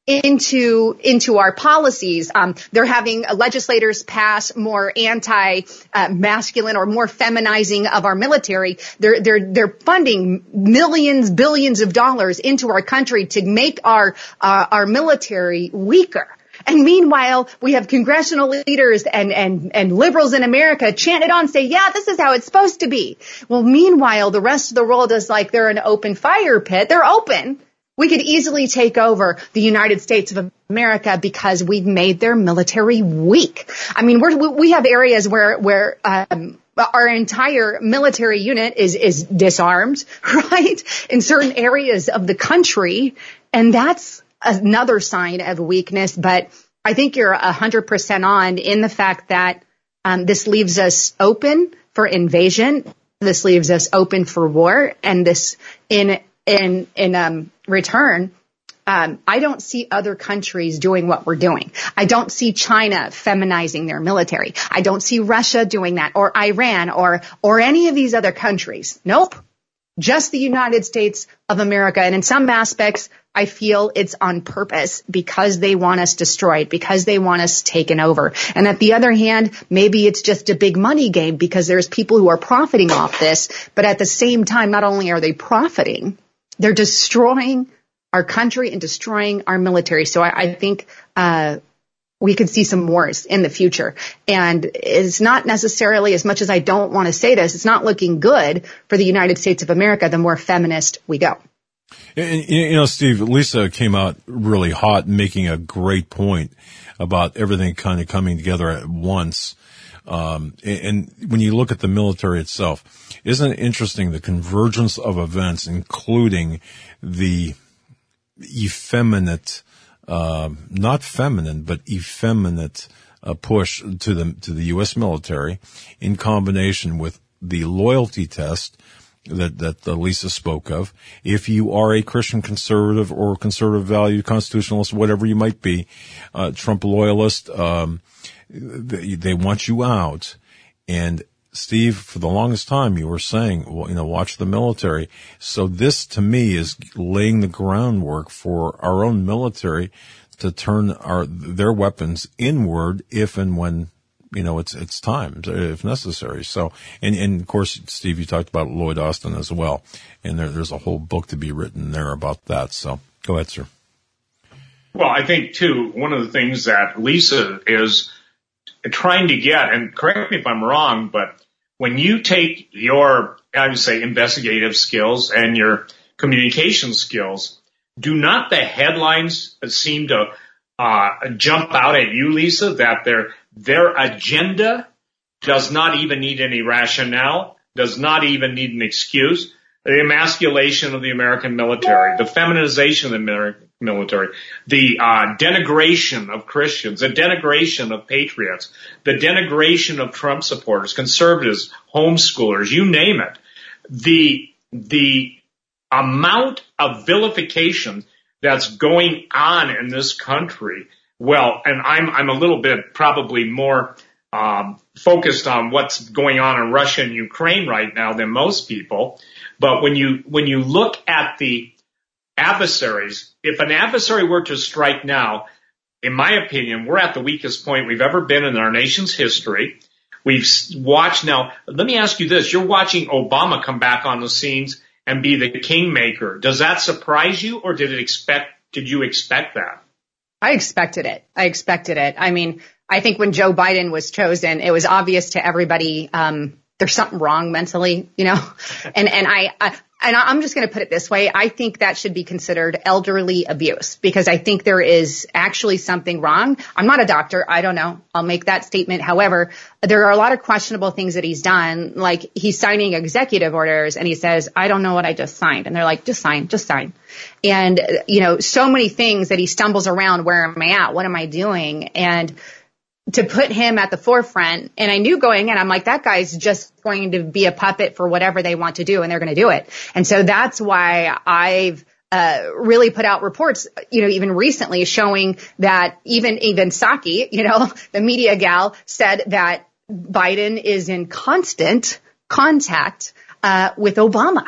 [SPEAKER 5] into into our policies. Um, they're having legislators pass more anti-masculine uh, or more feminizing of our military. They're they're they're funding millions, billions of dollars into our country to make our uh, our military weaker. And meanwhile, we have congressional leaders and, and, and liberals in America chant it on, say, yeah, this is how it's supposed to be. Well, meanwhile, the rest of the world is like they're an open fire pit. They're open. We could easily take over the United States of America because we've made their military weak. I mean, we're, we have areas where, where, um, our entire military unit is, is disarmed, right? In certain areas of the country. And that's another sign of weakness. But I think you're a hundred percent on in the fact that, um, this leaves us open for invasion. This leaves us open for war. And this in, in, in, um, return, um, I don't see other countries doing what we're doing. I don't see China feminizing their military. I don't see Russia doing that, or Iran, or, or any of these other countries. Nope. Just the United States of America. And in some aspects, I feel it's on purpose because they want us destroyed, because they want us taken over. And at the other hand, maybe it's just a big money game because there's people who are profiting off this. But at the same time, not only are they profiting, they're destroying our country and destroying our military. So I, I think uh we could see some wars in the future. And it's not necessarily, as much as I don't want to say this, it's not looking good for the United States of America the more feminist we go.
[SPEAKER 2] And, you know, Steve, Lisa came out really hot, making a great point about everything kind of coming together at once. Um, and when you look at the military itself, isn't it interesting the convergence of events, including the effeminate, uh, not feminine, but effeminate uh, push to the to the U S military, in combination with the loyalty test that that uh, Lisa spoke of. If you are a Christian conservative or conservative value constitutionalist, whatever you might be, uh, Trump loyalist, um, they, they want you out. And Steve, for the longest time, you were saying, well, you know, watch the military. So this, to me, is laying the groundwork for our own military to turn our their weapons inward if and when, you know, it's it's time, if necessary. So, and, and of course, Steve, you talked about Lloyd Austin as well, and there, there's a whole book to be written there about that. So, go ahead, sir.
[SPEAKER 4] Well, I think too, one of the things that Lisa is trying to get, and correct me if I'm wrong, but when you take your, I would say, investigative skills and your communication skills, do not the headlines seem to uh jump out at you, Lisa, that their their agenda does not even need any rationale, does not even need an excuse? The emasculation of the American military, the feminization of the American military, the uh denigration of Christians, the denigration of patriots, the denigration of Trump supporters, conservatives, homeschoolers, you name it. The the amount of vilification that's going on in this country, well, and I'm I'm a little bit probably more um focused on what's going on in Russia and Ukraine right now than most people. But when you when you look at the adversaries, if an adversary were to strike now, in my opinion, we're at the weakest point we've ever been in our nation's history. We've watched now. Let me ask you this. You're watching Obama come back on the scenes and be the kingmaker. Does that surprise you, or did it expect, did you expect that?
[SPEAKER 5] I expected it. I expected it. I mean, I think when Joe Biden was chosen, it was obvious to everybody, um, there's something wrong mentally, you know, and, and I, I and I'm just going to put it this way. I think that should be considered elderly abuse, because I think there is actually something wrong. I'm not a doctor. I don't know. I'll make that statement. However, there are a lot of questionable things that he's done. Like, he's signing executive orders and he says, I don't know what I just signed. And they're like, just sign, just sign. And, you know, so many things that he stumbles around. Where am I at? What am I doing? And to put him at the forefront, and I knew going in, I'm like, that guy's just going to be a puppet for whatever they want to do, and they're going to do it. And so that's why I've uh really put out reports, you know, even recently, showing that even even Psaki, you know, the media gal, said that Biden is in constant contact uh with Obama.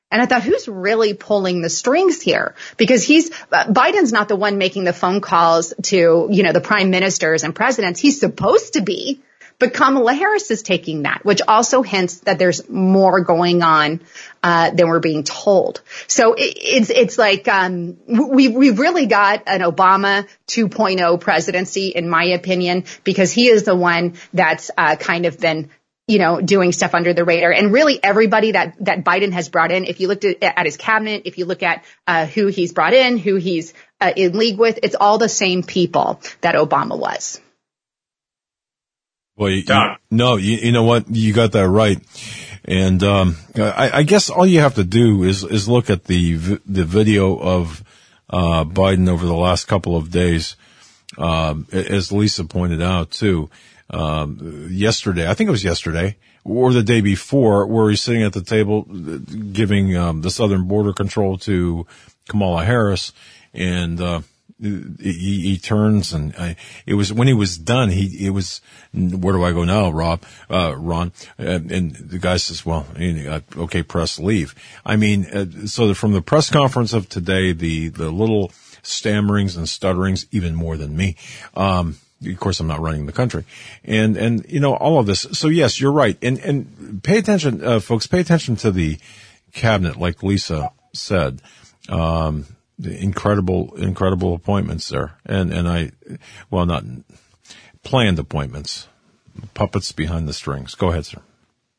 [SPEAKER 5] And I thought, who's really pulling the strings here? Because he's, uh, Biden's not the one making the phone calls to, you know, the prime ministers and presidents. He's supposed to be, but Kamala Harris is taking that, which also hints that there's more going on, uh, than we're being told. So it, it's, it's like, um, we, we've really got an Obama two point oh presidency, in my opinion, because he is the one that's, uh, kind of been, you know, doing stuff under the radar. And really everybody that, that Biden has brought in, if you looked at, at his cabinet, if you look at, uh, who he's brought in, who he's, uh, in league with, it's all the same people that Obama was.
[SPEAKER 2] Well, you, you, no, you, you know what? You got that right. And, um, I, I guess all you have to do is, is look at the, the video of, uh, Biden over the last couple of days, um, as Lisa pointed out too. Um, yesterday, I think it was yesterday or the day before, where he's sitting at the table giving, um, the southern border control to Kamala Harris. And, uh, he, he turns and I, it was when he was done, he, it was, where do I go now, Rob, uh, Ron? And, and the guy says, well, okay, press leave. I mean, uh, so from the press conference of today, the, the little stammerings and stutterings, even more than me, um, of course, I'm not running the country. And, and, you know, all of this. So yes, you're right. And, and pay attention, uh, folks, pay attention to the cabinet, like Lisa said. Um, incredible, incredible appointments there. And, and I, well, not planned appointments, puppets behind the strings. Go ahead, sir.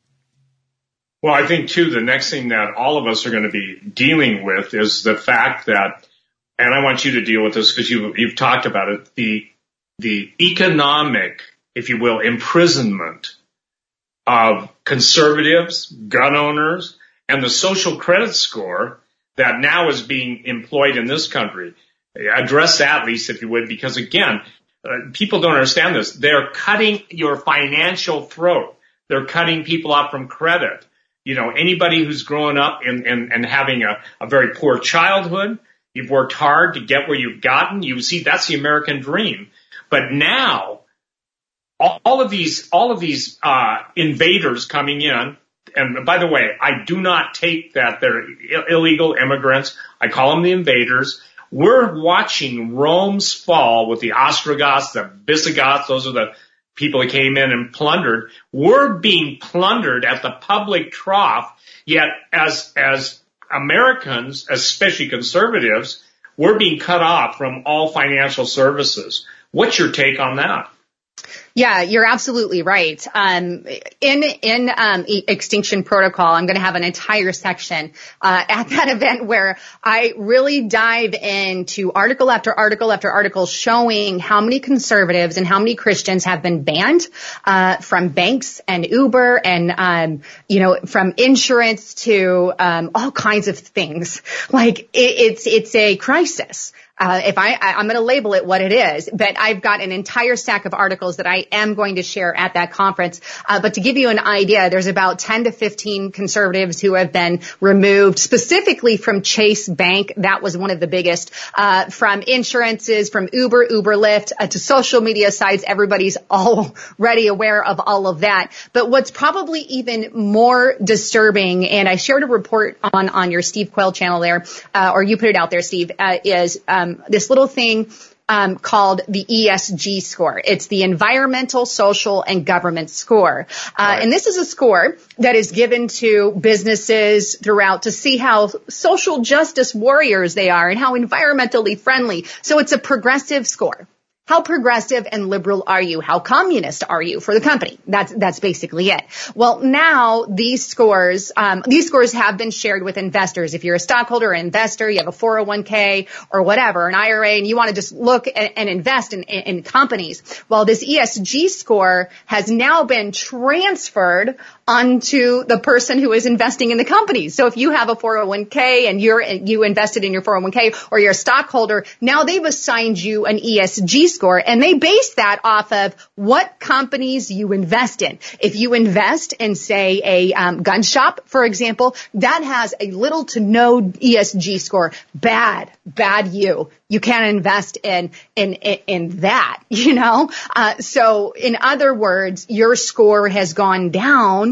[SPEAKER 4] Well, I think too, the next thing that all of us are going to be dealing with is the fact that, and I want you to deal with this because you, you've talked about it, the, the economic, if you will, imprisonment of conservatives, gun owners, and the social credit score that now is being employed in this country. Address that, Lisa, if you would, because again, uh, people don't understand this. They're cutting your financial throat. They're cutting people off from credit. You know, anybody who's growing up and, and, and having a, a very poor childhood, you've worked hard to get where you've gotten. You see, that's the American dream. But now, all of these, all of these, uh, invaders coming in, and by the way, I do not take that they're illegal immigrants. I call them the invaders. We're watching Rome's fall with the Ostrogoths, the Visigoths. Those are the people that came in and plundered. We're being plundered at the public trough. Yet as, as Americans, especially conservatives, we're being cut off from all financial services. What's your take on that?
[SPEAKER 5] Yeah, you're absolutely right. Um, in, in, um, Extinction Protocol, I'm going to have an entire section, uh, at that event where I really dive into article after article after article showing how many conservatives and how many Christians have been banned, uh, from banks and Uber and, um, you know, from insurance to, um, all kinds of things. Like it, it's, it's a crisis. Uh, if I, I, I'm going to label it what it is, but I've got an entire stack of articles that I am going to share at that conference. Uh, but to give you an idea, there's about ten to fifteen conservatives who have been removed specifically from Chase Bank. That was one of the biggest, uh, from insurances, from Uber, Uber Lyft, uh, to social media sites. Everybody's already aware of all of that. But what's probably even more disturbing, and I shared a report on, on your Steve Quayle channel there, uh, or you put it out there, Steve, uh, is, um, this little thing um, called the E S G score. It's the Environmental, Social, and Government score. Uh, right. And this is a score that is given to businesses throughout to see how social justice warriors they are and how environmentally friendly. So it's a progressive score. How progressive and liberal are you? How communist are you for the company? That's, that's basically it. Well, now these scores, um, these scores have been shared with investors. If you're a stockholder or investor, you have a four oh one k or whatever, an I R A, and you want to just look and, and invest in, in, in companies. Well, this E S G score has now been transferred onto the person who is investing in the company. So if you have a four oh one k and you're, you invested in your four oh one k or you're a stockholder, now they've assigned you an E S G score. And they base that off of what companies you invest in. If you invest in, say, a um, gun shop, for example, that has a little to no E S G score. Bad, bad you. You can't invest in, in, in, in that, you know? Uh, so in other words, your score has gone down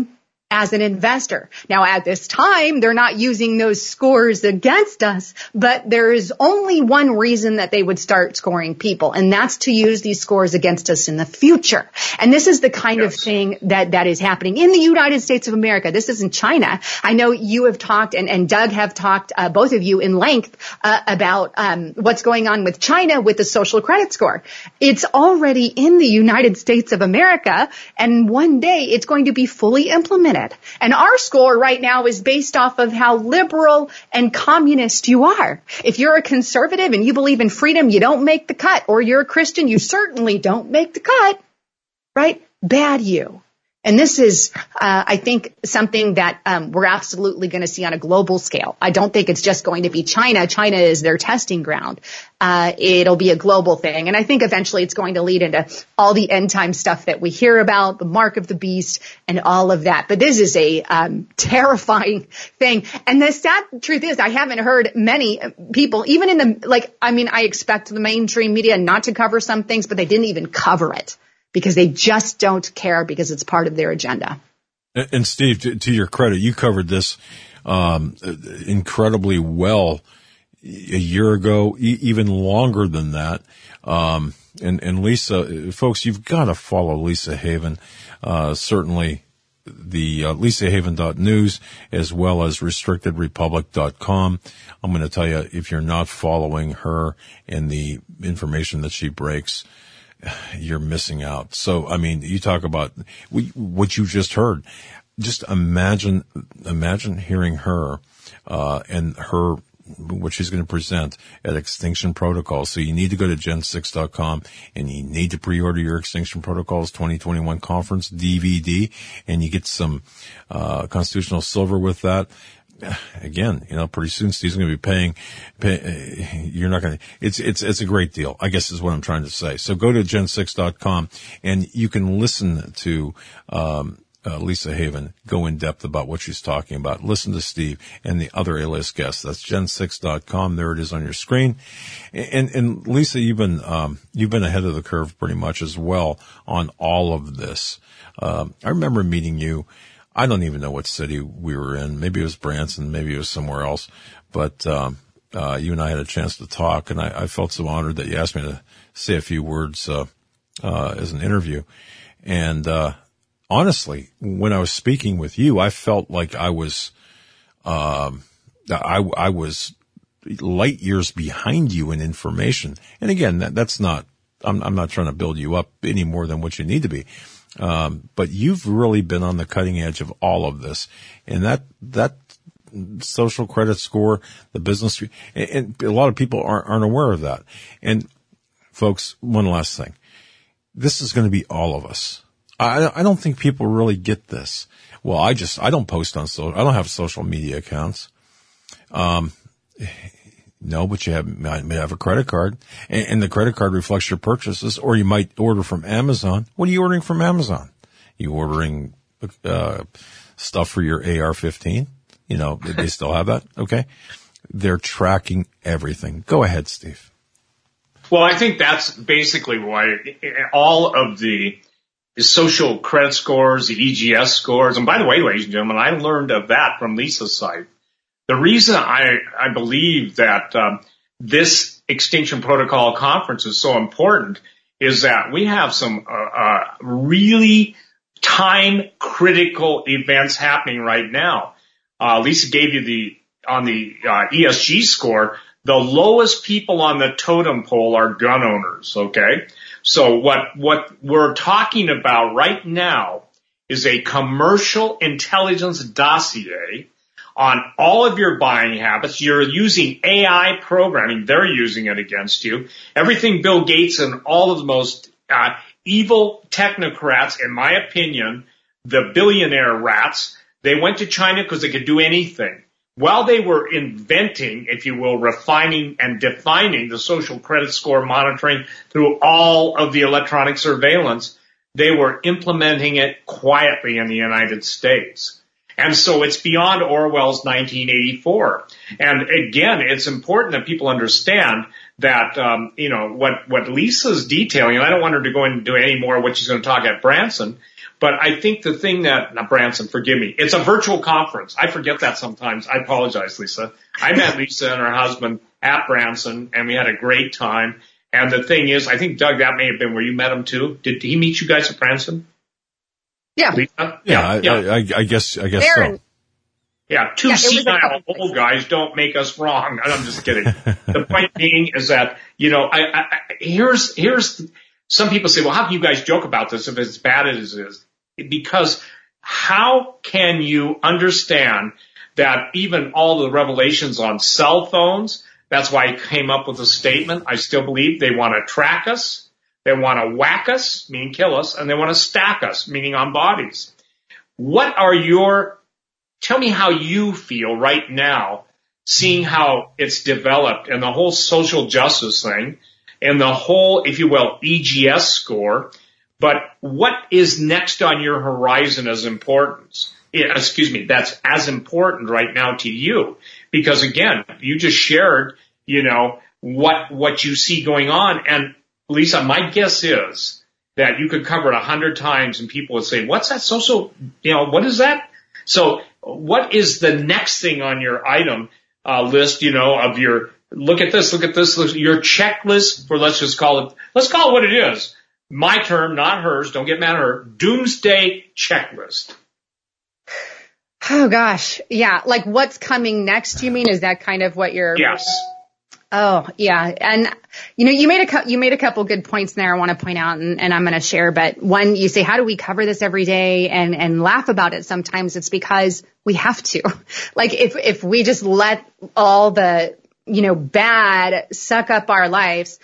[SPEAKER 5] as an investor. Now, at this time, they're not using those scores against us, but there is only one reason that they would start scoring people, and that's to use these scores against us in the future. And this is the kind yes. of thing that, that is happening in the United States of America. This isn't China. I know you have talked, and, and Doug have talked, uh, both of you in length, uh, about, um, what's going on with China with the social credit score. It's already in the United States of America, and one day it's going to be fully implemented. And our score right now is based off of how liberal and communist you are. If you're a conservative and you believe in freedom, you don't make the cut. Or you're a Christian, you certainly don't make the cut. Right? Bad you. And this is, uh, I think, something that um, we're absolutely going to see on a global scale. I don't think it's just going to be China. China is their testing ground. Uh, it'll be a global thing. And I think eventually it's going to lead into all the end time stuff that we hear about, the mark of the beast and all of that. But this is a um, terrifying thing. And the sad truth is I haven't heard many people, even in the, like, I mean, I expect the mainstream media not to cover some things, but they didn't even cover it. Because they just don't care because it's part of their agenda.
[SPEAKER 2] And Steve, to, to your credit, you covered this um, incredibly well a year ago, e- even longer than that. Um, and, and Lisa, folks, you've got to follow Lisa Haven. Uh, certainly the uh, lisa haven dot news as well as restricted republic dot com. I'm going to tell you, if you're not following her and the information that she breaks, you're missing out. So, I mean, you talk about we, what you just heard. Just imagine, imagine hearing her, uh, and her, what she's going to present at Extinction Protocol. So you need to go to gen six dot com and you need to pre-order your Extinction Protocols twenty twenty-one conference D V D, and you get some, uh, constitutional silver with that. Again, you know, pretty soon Steve's going to be paying, pay, you're not going to, it's, it's, it's a great deal, I guess is what I'm trying to say. So go to gen six dot com and you can listen to, um, uh, Lisa Haven go in depth about what she's talking about. Listen to Steve and the other A-list guests. That's gen six dot com. There it is on your screen. And, and Lisa, you've been, um, you've been ahead of the curve pretty much as well on all of this. Um, I remember meeting you. I don't even know what city we were in. Maybe it was Branson, maybe it was somewhere else. But um, uh, you and I had a chance to talk, and I, I felt so honored that you asked me to say a few words uh, uh, as an interview. And uh, honestly, when I was speaking with you, I felt like I was, um, I, I was light years behind you in information. And again, that, that's not. I'm, I'm not trying to build you up any more than what you need to be. Um, but you've really been on the cutting edge of all of this, and that, that social credit score, the business, and, and a lot of people aren't, aren't aware of that. And folks, one last thing. This is going to be all of us. I, I don't think people really get this. Well, I just, I don't post on social, I don't have social media accounts. Um, No, but you have, might have a credit card, and, and the credit card reflects your purchases, or you might order from Amazon. What are you ordering from Amazon? You ordering, uh, stuff for your A R fifteen? You know, they still have that? Okay. They're tracking everything. Go ahead, Steve.
[SPEAKER 4] Well, I think that's basically why all of the social credit scores, the E G S scores, and by the way, ladies and gentlemen, I learned of that from Lisa's site. The reason I, I believe that um, this Extinction Protocol conference is so important is that we have some uh, uh, really time-critical events happening right now. Uh, Lisa gave you the, on the uh, E S G score, the lowest people on the totem pole are gun owners, okay? So what, what we're talking about right now is a commercial intelligence dossier on all of your buying habits. You're using A I programming. They're using it against you. Everything Bill Gates and all of the most uh, evil technocrats, in my opinion, the billionaire rats, they went to China because they could do anything. While they were inventing, if you will, refining and defining the social credit score monitoring through all of the electronic surveillance, they were implementing it quietly in the United States. And so it's beyond Orwell's nineteen eighty-four. And again, it's important that people understand that, um, you know, what, what Lisa's detailing, and I don't want her to go into any more of what she's going to talk at Branson, but I think the thing that, not Branson, forgive me, it's a virtual conference. I forget that sometimes. I apologize, Lisa. I met Lisa and her husband at Branson, and we had a great time. And the thing is, I think, Doug, that may have been where you met him too. Did he meet you guys at Branson?
[SPEAKER 5] Yeah.
[SPEAKER 4] Lisa?
[SPEAKER 2] Yeah,
[SPEAKER 4] yeah,
[SPEAKER 2] I,
[SPEAKER 4] yeah.
[SPEAKER 2] I, I guess, I guess
[SPEAKER 5] Aaron.
[SPEAKER 2] so.
[SPEAKER 4] Yeah, two
[SPEAKER 5] Yeah, it was a
[SPEAKER 4] senile
[SPEAKER 5] couple
[SPEAKER 4] old guys don't make us wrong. I'm just kidding. The point being is that, you know, I, I, I here's, here's, some people say, well, how can you guys joke about this if it's as bad as it is? Because how can you understand that even all the revelations on cell phones, that's why I came up with a statement. I still believe they want to track us. They want to whack us, meaning kill us, and they want to stack us, meaning on bodies. What are your, tell me how you feel right now, seeing how it's developed and the whole social justice thing and the whole, if you will, E G S score. But what is next on your horizon as importance? Yeah, excuse me, that's as important right now to you. Because again, you just shared, you know, what, what you see going on. And Lisa, my guess is that you could cover it a hundred times and people would say, what's that social, you know, what is that? So what is the next thing on your item, uh, list, you know, of your, look at this, look at this, look, your checklist for, let's just call it, let's call it what it is. My term, not hers. Don't get mad at her. Doomsday checklist.
[SPEAKER 5] Oh gosh. Yeah. Like what's coming next, you mean? Is that kind of what you're?
[SPEAKER 4] Yes.
[SPEAKER 5] Oh yeah. And you know, you made a, you made a couple good points there I want to point out and, and I'm going to share, but one, you say, how do we cover this every day and, and laugh about it? Sometimes it's because we have to. Like if, if we just let all the, you know, bad suck up our lives,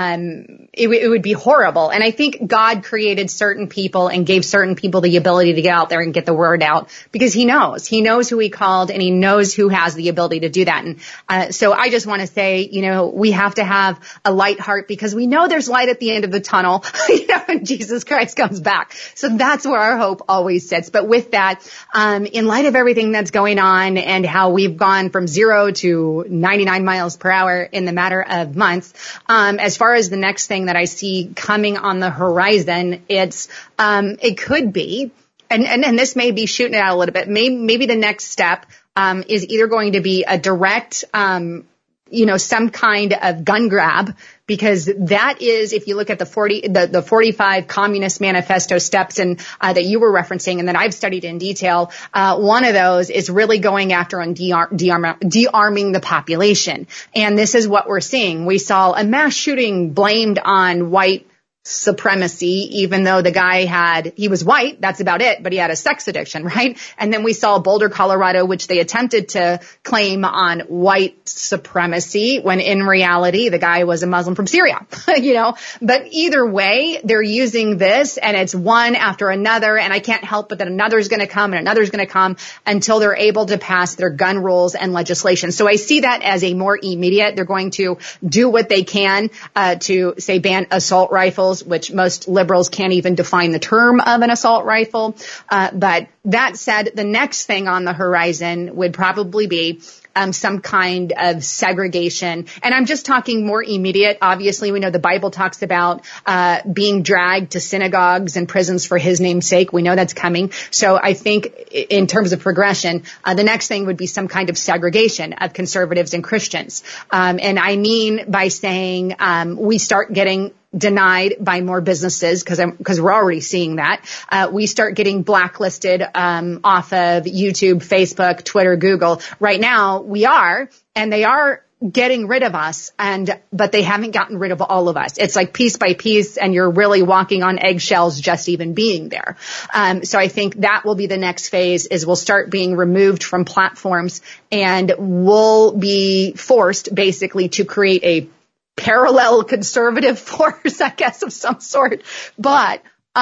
[SPEAKER 5] Um, it, it would be horrible. And I think God created certain people and gave certain people the ability to get out there and get the word out because he knows, he knows who he called and he knows who has the ability to do that. And, uh, so I just want to say, you know, we have to have a light heart because we know there's light at the end of the tunnel, you know, when Jesus Christ comes back. So that's where our hope always sits. But with that, um, in light of everything that's going on and how we've gone from zero to ninety-nine miles per hour in the matter of months, um, as far As far as the next thing that I see coming on the horizon, it's um it could be, and and, and this may be shooting it out a little bit. Maybe maybe the next step um is either going to be a direct um you know some kind of gun grab, because that is, if you look at the forty the, the forty-five Communist Manifesto steps and uh, that you were referencing and that I've studied in detail, uh one of those is really going after and de-arm, de-arm, de-arming the population. And this is what we're seeing. We saw a mass shooting blamed on white supremacy, even though the guy had, he was white, that's about it, but he had a sex addiction, right? And then we saw Boulder, Colorado, which they attempted to claim on white supremacy, when in reality, the guy was a Muslim from Syria, you know? But either way, they're using this and it's one after another, and I can't help but that another's gonna come and another's gonna come until they're able to pass their gun rules and legislation. So I see that as a more immediate, they're going to do what they can, uh, to say ban assault rifles, which most liberals can't even define the term of an assault rifle. Uh, but that said, the next thing on the horizon would probably be Um, some kind of segregation. And I'm just talking more immediate. Obviously, we know the Bible talks about uh being dragged to synagogues and prisons for his name's sake. We know that's coming. So I think in terms of progression, uh, the next thing would be some kind of segregation of conservatives and Christians. Um, and I mean by saying um we start getting denied by more businesses, because because we're already seeing that. Uh, we start getting blacklisted um, off of YouTube, Facebook, Twitter, Google. Right now, we are, and they are getting rid of us, and but they haven't gotten rid of all of us. It's like piece by piece, and you're really walking on eggshells just even being there. Um, so I think that will be the next phase, is we'll start being removed from platforms, and we'll be forced basically to create a parallel conservative force, I guess, of some sort. But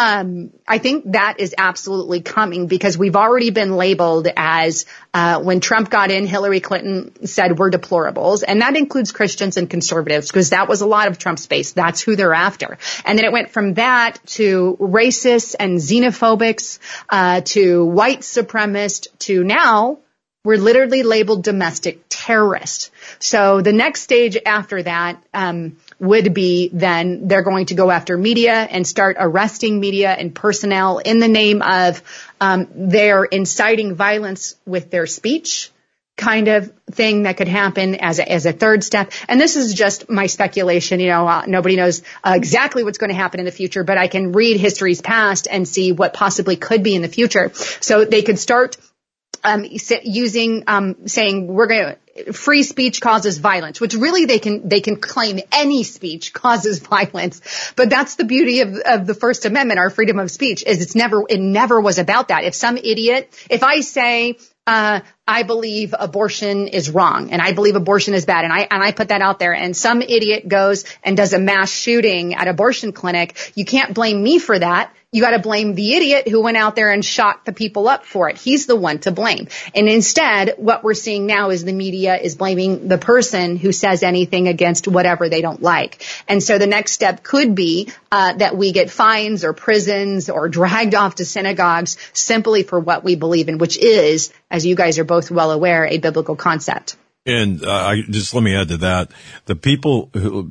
[SPEAKER 5] um I think that is absolutely coming, because we've already been labeled as, uh when Trump got in, Hillary Clinton said we're deplorables, and that includes Christians and conservatives, because that was a lot of Trump's base. That's who they're after. And then it went from that to racists and xenophobics, uh to white supremacists, to now were literally labeled domestic terrorists. So the next stage after that um, would be then they're going to go after media and start arresting media and personnel in the name of um, they're inciting violence with their speech, kind of thing that could happen as a, as a third step. And this is just my speculation. You know, uh, nobody knows uh, exactly what's going to happen in the future, but I can read history's past and see what possibly could be in the future. So they could start um, using, um, saying we're going to, free speech causes violence, which really they can, they can claim any speech causes violence. But that's the beauty of, of the First Amendment, our freedom of speech, is it's never, it never was about that. If some idiot, if I say, Uh, I believe abortion is wrong and I believe abortion is bad. And I, and I put that out there and some idiot goes and does a mass shooting at abortion clinic. You can't blame me for that. You got to blame the idiot who went out there and shot the people up for it. He's the one to blame. And instead, what we're seeing now is the media is blaming the person who says anything against whatever they don't like. And so the next step could be uh, that we get fines or prisons or dragged off to synagogues simply for what we believe in, which is, as you guys are both well aware, a biblical concept.
[SPEAKER 2] And uh, I just let me add to that. The people who,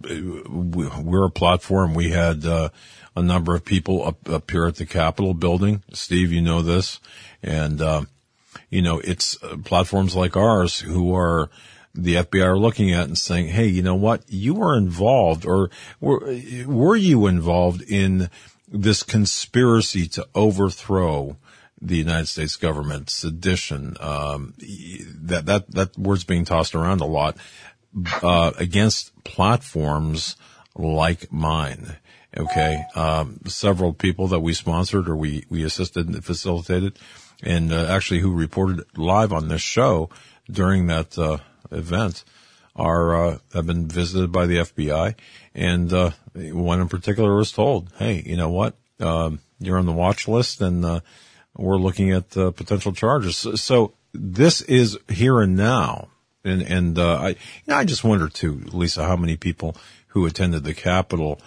[SPEAKER 2] we're a platform. We had uh, a number of people up, up here at the Capitol building. Steve, you know this. And, uh, you know, it's uh, platforms like ours who are, the F B I are looking at and saying, hey, you know what? You were involved, or were, were you involved in this conspiracy to overthrow the United States government, sedition, um, that, that, that word's being tossed around a lot, uh, against platforms like mine. Okay. Um, several people that we sponsored or we, we assisted and facilitated and, uh, actually who reported live on this show during that, uh, event are, uh, have been visited by the F B I. And, uh, one in particular was told, hey, you know what? Um, you're on the watch list and, uh, we're looking at uh, potential charges. So, so this is here and now. And, and, uh, I, you know, I just wonder too, Lisa, how many people who attended the Capitol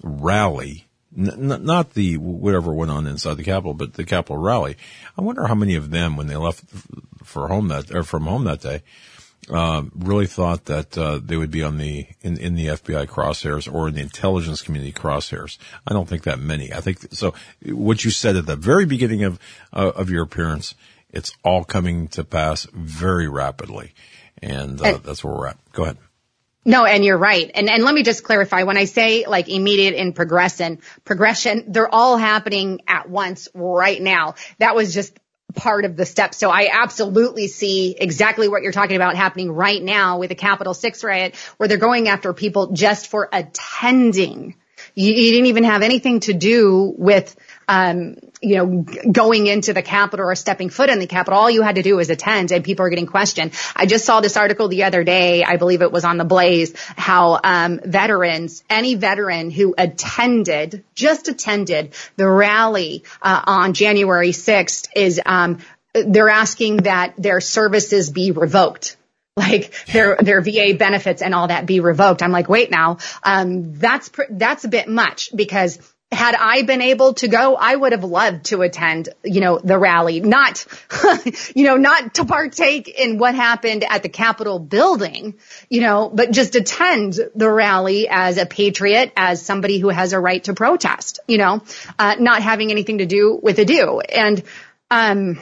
[SPEAKER 2] rally, n- n- not the, whatever went on inside the Capitol, but the Capitol rally. I wonder how many of them, when they left for home that, or from home that day, um, really thought that, uh, they would be on the, in, in the F B I crosshairs or in the intelligence community crosshairs. I don't think that many. I think, so what you said at the very beginning of, uh, of your appearance, it's all coming to pass very rapidly. And, uh, and that's where we're at. Go ahead.
[SPEAKER 5] No, and you're right. And, and let me just clarify. When I say like immediate and progression, progression, they're all happening at once right now. That was just part of the steps. So I absolutely see exactly what you're talking about happening right now with the Capitol six riot, where they're going after people just for attending. You, you didn't even have anything to do with, um, you know, going into the Capitol or stepping foot in the Capitol. All you had to do was attend, and people are getting questioned. I just saw this article the other day. I believe it was on the Blaze, how, um, veterans, any veteran who attended, just attended the rally, uh, on January sixth is, um, they're asking that their services be revoked. Like their, their V A benefits and all that be revoked. I'm like, wait now, um, that's, pr- that's a bit much, because had I been able to go, I would have loved to attend, you know, the rally, not, you know, not to partake in what happened at the Capitol building, you know, but just attend the rally as a patriot, as somebody who has a right to protest, you know, uh, not having anything to do with a do. And, um,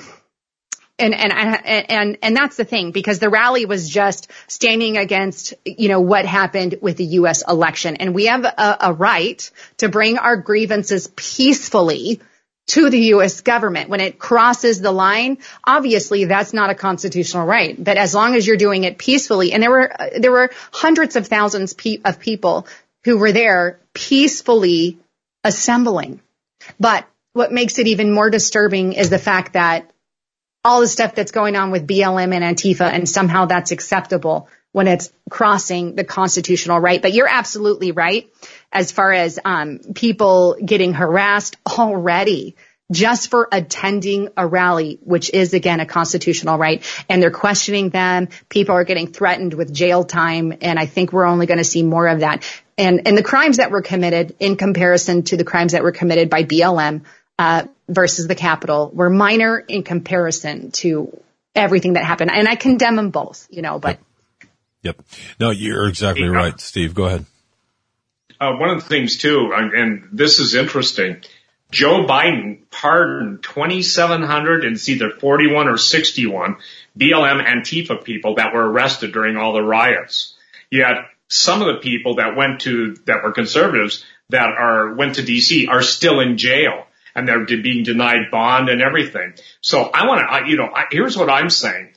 [SPEAKER 5] And, and, and, and that's the thing, because the rally was just standing against, you know, what happened with the U S election. And we have a, a right to bring our grievances peacefully to the U S government. When it crosses the line, obviously that's not a constitutional right. But as long as you're doing it peacefully, and there were, there were hundreds of thousands of people who were there peacefully assembling. But what makes it even more disturbing is the fact that all the stuff that's going on with B L M and Antifa, and somehow that's acceptable when it's crossing the constitutional right. But you're absolutely right as far as um people getting harassed already just for attending a rally, which is, again, a constitutional right. And they're questioning them. People are getting threatened with jail time. And I think we're only going to see more of that. And, and the crimes that were committed in comparison to the crimes that were committed by B L M uh versus the Capitol were minor in comparison to everything that happened. And I condemn them both, you know, but.
[SPEAKER 2] Yep. yep. No, you're exactly yeah. right, Steve. Go ahead.
[SPEAKER 4] Uh, one of the things too, and this is interesting, Joe Biden pardoned twenty-seven hundred, and it's either forty-one or sixty-one B L M Antifa people that were arrested during all the riots. Yet some of the people that went to, that were conservatives that are, went to D C are still in jail, and they're being denied bond and everything. So I want to, you know, I, here's what I'm saying.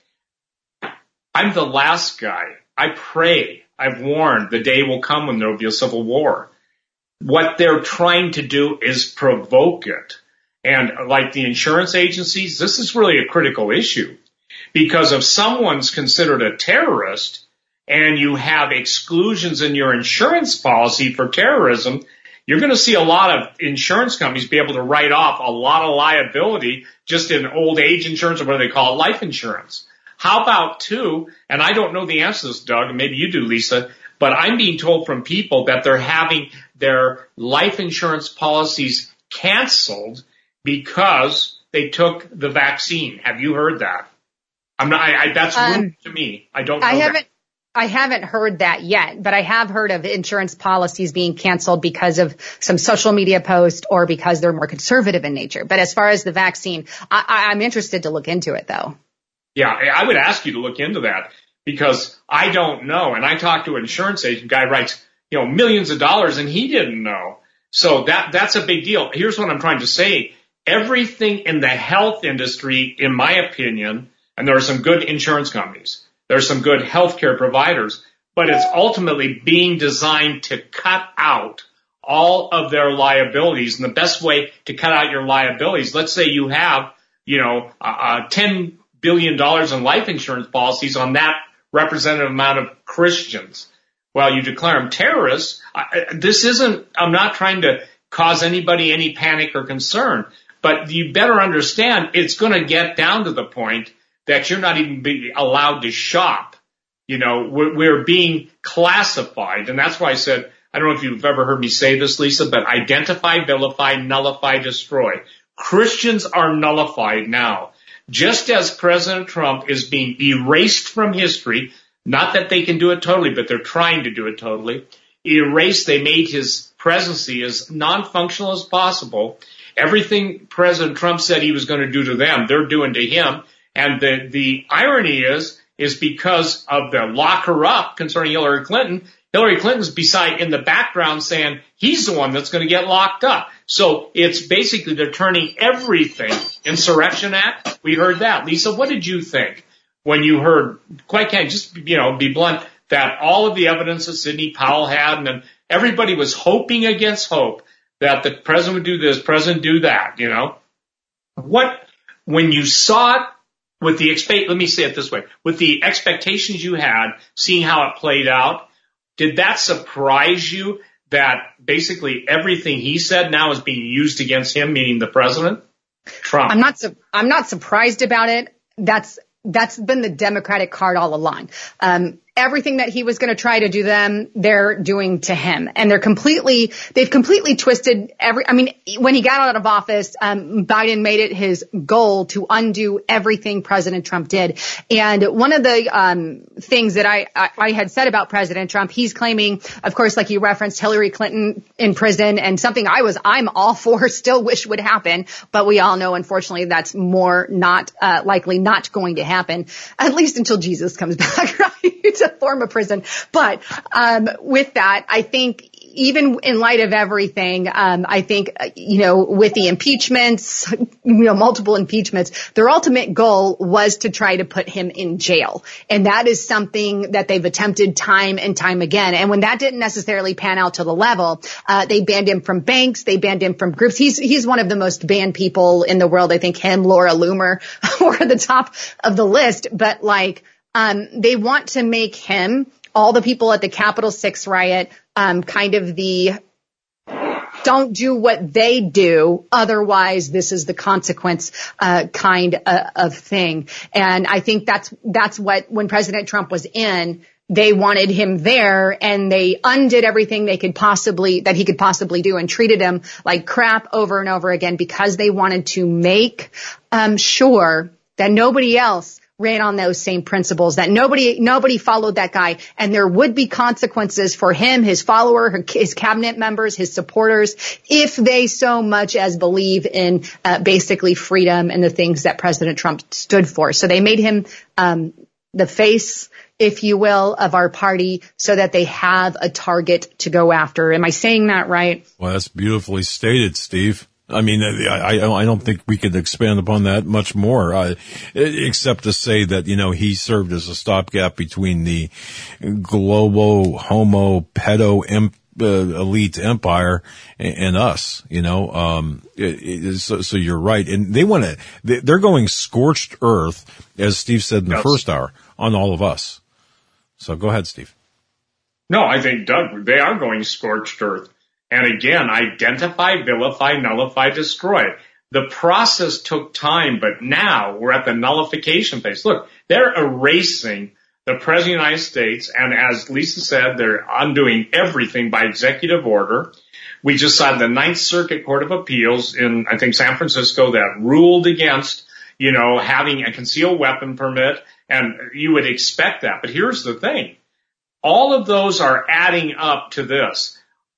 [SPEAKER 4] I'm the last guy. I pray. I've warned the day will come when there will be a civil war. What they're trying to do is provoke it. And like the insurance agencies, this is really a critical issue. Because if someone's considered a terrorist and you have exclusions in your insurance policy for terrorism, you're going to see a lot of insurance companies be able to write off a lot of liability just in old age insurance, or what do they call it, life insurance. How about two, and I don't know the answer to this, Doug, and maybe you do, Lisa, but I'm being told from people that they're having their life insurance policies canceled because they took the vaccine. Have you heard that? I'm not, I, I, that's um, new to me. I don't know
[SPEAKER 5] I haven't,
[SPEAKER 4] that.
[SPEAKER 5] I haven't heard that yet, but I have heard of insurance policies being canceled because of some social media post or because they're more conservative in nature. But as far as the vaccine, I, I, I'm interested to look into it, though.
[SPEAKER 4] Yeah, I would ask you to look into that because I don't know. And I talked to an insurance agent, guy writes, you know, millions of dollars, and he didn't know. So that that's a big deal. Here's what I'm trying to say. Everything in the health industry, in my opinion, and there are some good insurance companies, there are some good healthcare providers, but it's ultimately being designed to cut out all of their liabilities. And the best way to cut out your liabilities, let's say you have, you know, uh, ten billion dollars in life insurance policies on that representative amount of Christians. Well, you declare them terrorists. I, this isn't, I'm not trying to cause anybody any panic or concern, but you better understand it's going to get down to the point that you're not even be allowed to shop. You know, we're, we're being classified. And that's why I said, I don't know if you've ever heard me say this, Lisa, but identify, vilify, nullify, destroy. Christians are nullified now. Just as President Trump is being erased from history, not that they can do it totally, but they're trying to do it totally, erased, they made his presidency as non-functional as possible. Everything President Trump said he was going to do to them, they're doing to him. And the, the irony is, is because of the lock her up concerning Hillary Clinton, Hillary Clinton's beside in the background saying he's the one that's going to get locked up. So it's basically they're turning everything. Insurrection Act, we heard that. Lisa, what did you think when you heard, quite can't just, you know, be blunt, that all of the evidence that Sidney Powell had, and then everybody was hoping against hope that the president would do this, president do that, you know? What, when you saw it with the, expe- let me say it this way, with the expectations you had, seeing how it played out, did that surprise you that basically everything he said now is being used against him, meaning the president? Trump.
[SPEAKER 5] I'm not, su- I'm not surprised about it. That's, that's been the Democratic card all along. Um, everything that he was going to try to do them, they're doing to him. And they're completely, they've completely twisted every, I mean, when he got out of office, um, Biden made it his goal to undo everything President Trump did. And one of the, um, things that I, I, I had said about President Trump, he's claiming, of course, like you referenced Hillary Clinton in prison, and something I was, I'm all for, still wish would happen. But we all know, unfortunately, that's more not, uh, likely not going to happen, at least until Jesus comes back, right? A form of prison. But um with that, I think even in light of everything, um I think, you know, with the impeachments, you know, multiple impeachments, their ultimate goal was to try to put him in jail. And that is something that they've attempted time and time again. And when that didn't necessarily pan out to the level, uh they banned him from banks, they banned him from groups. He's he's one of the most banned people in the world. I think him, Laura Loomer were at the top of the list. But like, Um, they want to make him, all the people at the Capitol six riot, um, kind of the don't do what they do, otherwise this is the consequence, uh, kind of, of thing. And I think that's, that's what, when President Trump was in, they wanted him there, and they undid everything they could possibly, that he could possibly do, and treated him like crap over and over again, because they wanted to make, um, sure that nobody else ran on those same principles, that nobody, nobody followed that guy, and there would be consequences for him, his follower, his cabinet members, his supporters, if they so much as believe in uh, basically freedom and the things that President Trump stood for. So they made him um the face, if you will, of our party so that they have a target to go after. Am I saying that right?
[SPEAKER 2] Well, that's beautifully stated, Steve. I mean, I, I, I don't think we could expand upon that much more, uh, except to say that, you know, he served as a stopgap between the global homo pedo imp, uh, elite empire and, and us, you know. Um, it, it, so, so you're right. And they want to, they, they're going scorched earth, as Steve said in the yes. first hour, on all of us. So go ahead, Steve.
[SPEAKER 4] No, I think, Doug, they are going scorched earth. And again, identify, vilify, nullify, destroy. The process took time, but now we're at the nullification phase. Look, they're erasing the President of the United States, and as Lisa said, they're undoing everything by executive order. We just saw the Ninth Circuit Court of Appeals in, I think, San Francisco that ruled against, you know, having a concealed weapon permit, and you would expect that. But here's the thing. All of those are adding up to this.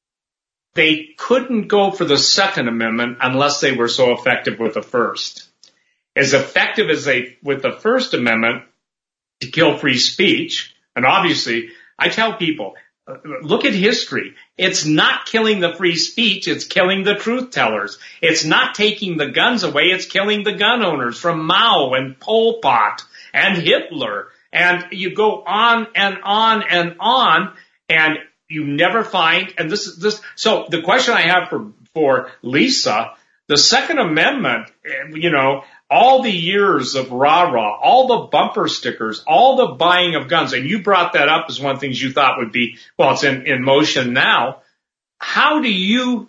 [SPEAKER 4] They couldn't go for the Second Amendment unless they were so effective with the First. As effective as they, with the First Amendment, to kill free speech, and obviously, I tell people, look at history. It's not killing the free speech, it's killing the truth tellers. It's not taking the guns away, it's killing the gun owners from Mao and Pol Pot and Hitler. And you go on and on and on, and you never find, and this is this, so the question I have for, for Lisa, the Second Amendment, you know, all the years of rah-rah, all the bumper stickers, all the buying of guns, and you brought that up as one of the things you thought would be, well, it's in, in motion now. How do you,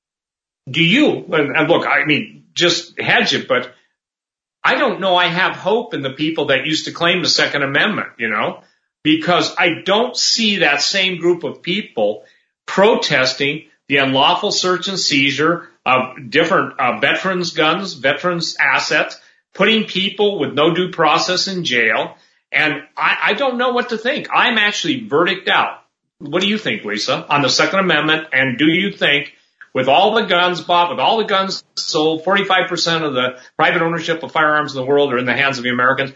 [SPEAKER 4] do you, and, and look, I mean, just hedge it, but I don't know I have hope in the people that used to claim the Second Amendment, you know? Because I don't see that same group of people protesting the unlawful search and seizure of different uh, veterans' guns, veterans' assets, putting people with no due process in jail. And I, I don't know what to think. I'm actually verdict out. What do you think, Lisa, on the Second Amendment? And do you think with all the guns bought, with all the guns sold, forty-five percent of the private ownership of firearms in the world are in the hands of the Americans,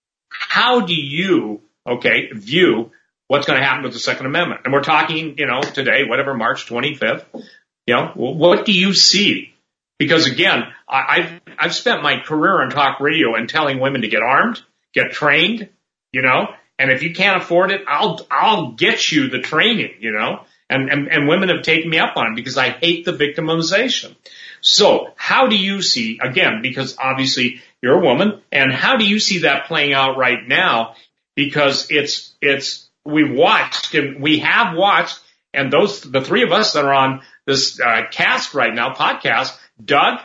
[SPEAKER 4] how do you Okay, view what's going to happen with the Second Amendment? And we're talking, you know, today, whatever, March twenty-fifth. You know, what do you see? Because again, I, I've, I've spent my career on talk radio and telling women to get armed, get trained, you know, and if you can't afford it, I'll, I'll get you the training, you know, and, and, and women have taken me up on it because I hate the victimization. So how do you see, again, because obviously you're a woman, and how do you see that playing out right now? Because it's, it's, we've watched and we have watched, and those, the three of us that are on this, uh, cast right now, podcast, Doug,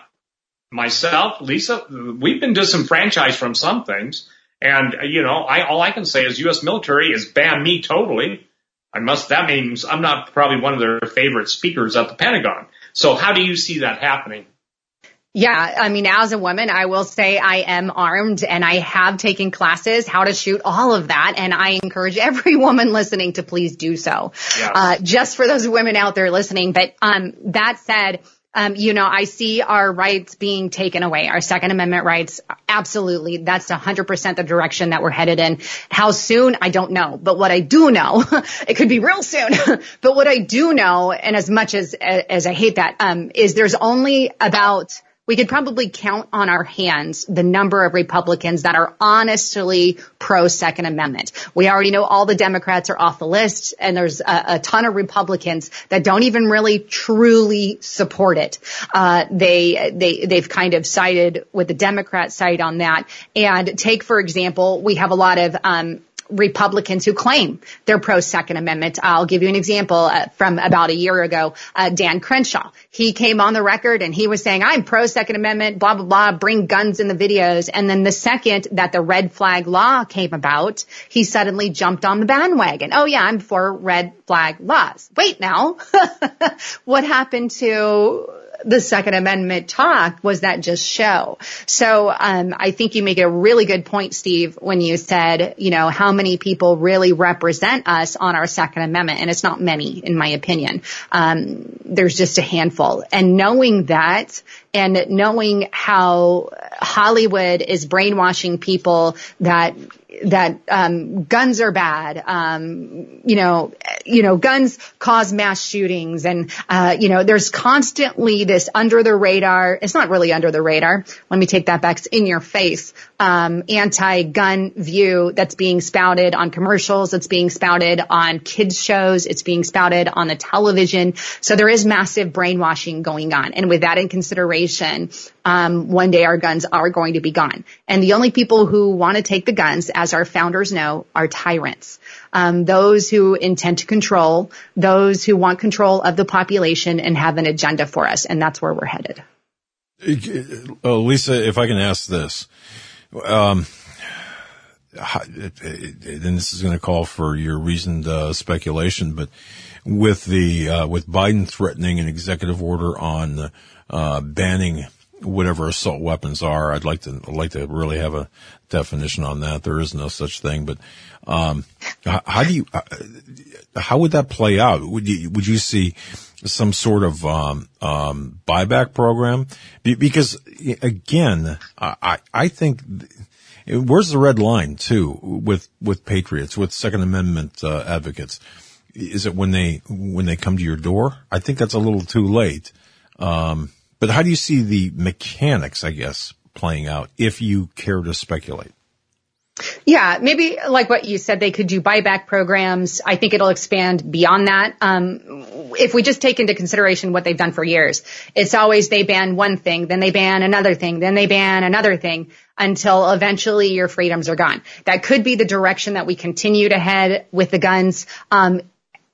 [SPEAKER 4] myself, Lisa, we've been disenfranchised from some things. And, uh, you know, I, all I can say is U S military has banned me totally. I must, that means I'm not probably one of their favorite speakers at the Pentagon. So how do you see that happening?
[SPEAKER 5] Yeah, I mean, as a woman, I will say I am armed, and I have taken classes how to shoot, all of that, and I encourage every woman listening to please do so. Yes. Uh, just for those women out there listening. But um that said, um, you know, I see our rights being taken away, our Second Amendment rights. Absolutely. That's one hundred percent the direction that we're headed in. How soon? I don't know. But what I do know, it could be real soon, but what I do know, and as much as, as I hate that, um, is there's only about, we could probably count on our hands the number of Republicans that are honestly pro-Second Amendment. We already know all the Democrats are off the list, and there's a, a ton of Republicans that don't even really truly support it. Uh, they, they, they've kind of sided with the Democrat side on that. And take, for example, we have a lot of, um, Republicans who claim they're pro-Second Amendment. I'll give you an example uh, from about a year ago. Uh, Dan Crenshaw, he came on the record and he was saying, I'm pro-Second Amendment, blah, blah, blah, bring guns in the videos. And then the second that the red flag law came about, he suddenly jumped on the bandwagon. Oh, yeah, I'm for red flag laws. Wait now. What happened to the Second Amendment talk was that just show. So um, I think you make a really good point, Steve, when you said, you know, how many people really represent us on our Second Amendment. And it's not many, in my opinion. Um, there's just a handful. And knowing that and knowing how Hollywood is brainwashing people that that um guns are bad, um you know you know guns cause mass shootings, and uh you know there's constantly this under the radar, it's not really under the radar, let me take that back, it's in your face um anti-gun view that's being spouted on commercials, it's being spouted on kids shows, it's being spouted on the television. So there is massive brainwashing going on, and with that in consideration, um one day our guns are going to be gone, and the only people who want to take the guns, as our founders know, are tyrants. Um, those who intend to control, those who want control of the population and have an agenda for us. And that's where we're headed.
[SPEAKER 2] Oh, Lisa, if I can ask this, um, and this is going to call for your reasoned uh, speculation, but with the, uh, with Biden threatening an executive order on, uh, banning whatever assault weapons are, I'd like to I'd like to really have a definition on that. There is no such thing, but um, how do you how would that play out? Would you would you see some sort of um, um, buyback program? Because again, I I think where's the red line too with with patriots, with Second Amendment uh, advocates? Is it when they when they come to your door? I think that's a little too late. Um, But how do you see the mechanics, I guess, playing out, if you care to speculate?
[SPEAKER 5] Yeah, maybe like what you said, they could do buyback programs. I think it'll expand beyond that. Um, if we just take into consideration what they've done for years, it's always they ban one thing, then they ban another thing, then they ban another thing until eventually your freedoms are gone. That could be the direction that we continue to head with the guns, um,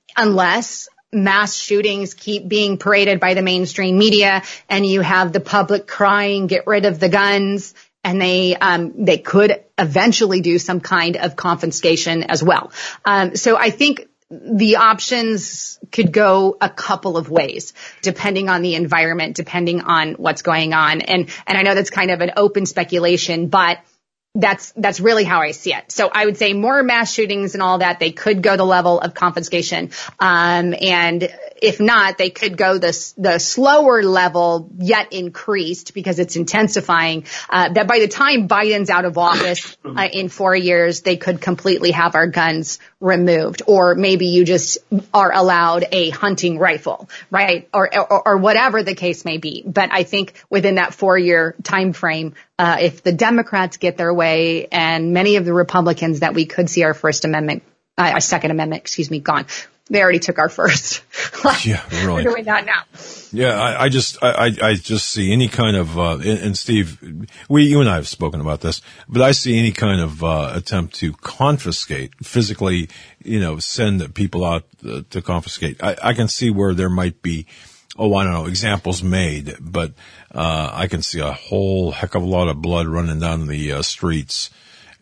[SPEAKER 5] unless mass shootings keep being paraded by the mainstream media and you have the public crying, get rid of the guns, and they, um, they could eventually do some kind of confiscation as well. Um, so I think the options could go a couple of ways, depending on the environment, depending on what's going on. And, and I know that's kind of an open speculation, but That's, that's really how I see it. So I would say more mass shootings and all that, they could go the level of confiscation. Um, and if not, they could go the, the slower level, yet increased, because it's intensifying, uh, that by the time Biden's out of office, uh, in four years, they could completely have our guns removed. Or maybe you just are allowed a hunting rifle, right? Or, or, or whatever the case may be. But I think within that four year time frame, Uh, if the Democrats get their way, and many of the Republicans, that we could see our First Amendment, uh, our Second Amendment, excuse me, gone. They already took our first.
[SPEAKER 2] Yeah, really.
[SPEAKER 5] We're doing that now.
[SPEAKER 2] Yeah, I, I just, I, I just see any kind of, uh, and, and Steve, we, you and I have spoken about this, but I see any kind of, uh, attempt to confiscate, physically, you know, send people out uh, to confiscate. I, I can see where there might be, oh, I don't know, examples made, but uh I can see a whole heck of a lot of blood running down the uh, streets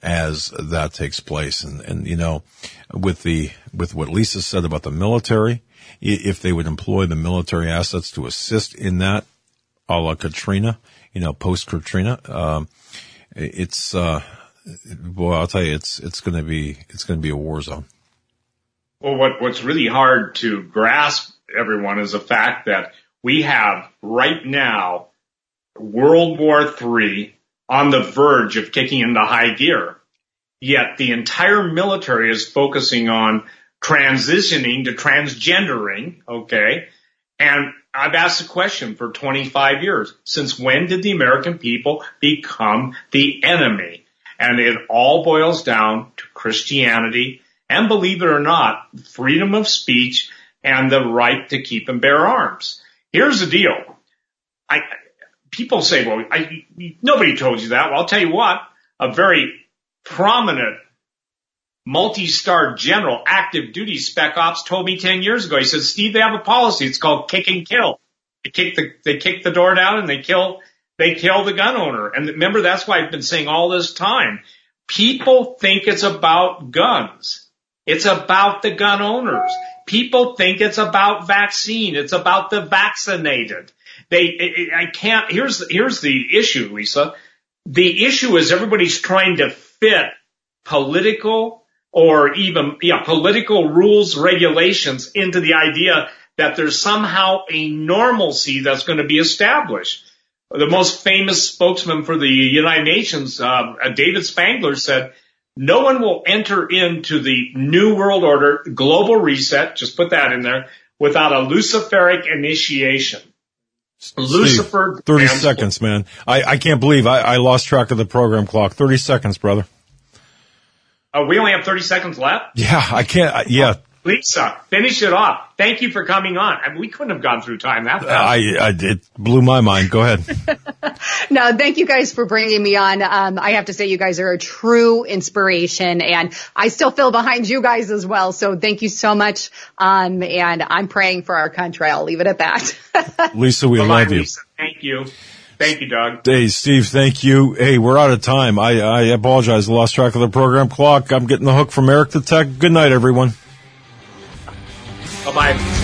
[SPEAKER 2] as that takes place. And, and, you know, with the, with what Lisa said about the military, if they would employ the military assets to assist in that, a la Katrina, you know, post-Katrina, um, it's, uh, boy, I'll tell you, it's, it's gonna be, it's gonna be a war zone.
[SPEAKER 4] Well, what, what's really hard to grasp, everyone, is the fact that we have right now World War Three on the verge of kicking into high gear. Yet the entire military is focusing on transitioning to transgendering, okay? And I've asked the question for twenty-five years. Since when did the American people become the enemy? And it all boils down to Christianity and, believe it or not, freedom of speech and the right to keep and bear arms. Here's the deal. I, people say, well, I, nobody told you that. Well, I'll tell you what, a very prominent multi-star general, active duty spec ops, told me ten years ago. He said, Steve, they have a policy. It's called kick and kill. They kick the, they kick the door down and they kill, they kill the gun owner. And remember, that's why I've been saying all this time. People think it's about guns. It's about the gun owners. People think it's about vaccine. It's about the vaccinated. They, I can't, here's, here's the issue, Lisa. The issue is everybody's trying to fit political or even, yeah, political rules, regulations into the idea that there's somehow a normalcy that's going to be established. The most famous spokesman for the United Nations, uh, David Spangler, said, no one will enter into the New World Order, global reset, just put that in there, without a Luciferic initiation.
[SPEAKER 2] Steve,
[SPEAKER 4] Lucifer.
[SPEAKER 2] thirty
[SPEAKER 4] and-
[SPEAKER 2] seconds, man. I, I can't believe I, I lost track of the program clock. thirty seconds, brother.
[SPEAKER 4] Uh, we only have thirty seconds left.
[SPEAKER 2] Yeah, I can't. I, yeah.
[SPEAKER 4] Lisa, finish it off. Thank you for coming on. I mean, we couldn't have gone through time that fast.
[SPEAKER 2] I, I, it blew my mind. Go ahead.
[SPEAKER 5] No, thank you guys for bringing me on. Um, I have to say you guys are a true inspiration, and I still feel behind you guys as well. So thank you so much. Um, and I'm praying for our country. I'll leave it at that.
[SPEAKER 2] Lisa, we
[SPEAKER 4] Bye-bye,
[SPEAKER 2] love you.
[SPEAKER 4] Lisa. Thank you. Thank you, Doug.
[SPEAKER 2] Hey, Steve, thank you. Hey, we're out of time. I, I apologize. I lost track of the program clock. I'm getting the hook from Eric the Tech. Good night, everyone.
[SPEAKER 4] Bye-bye.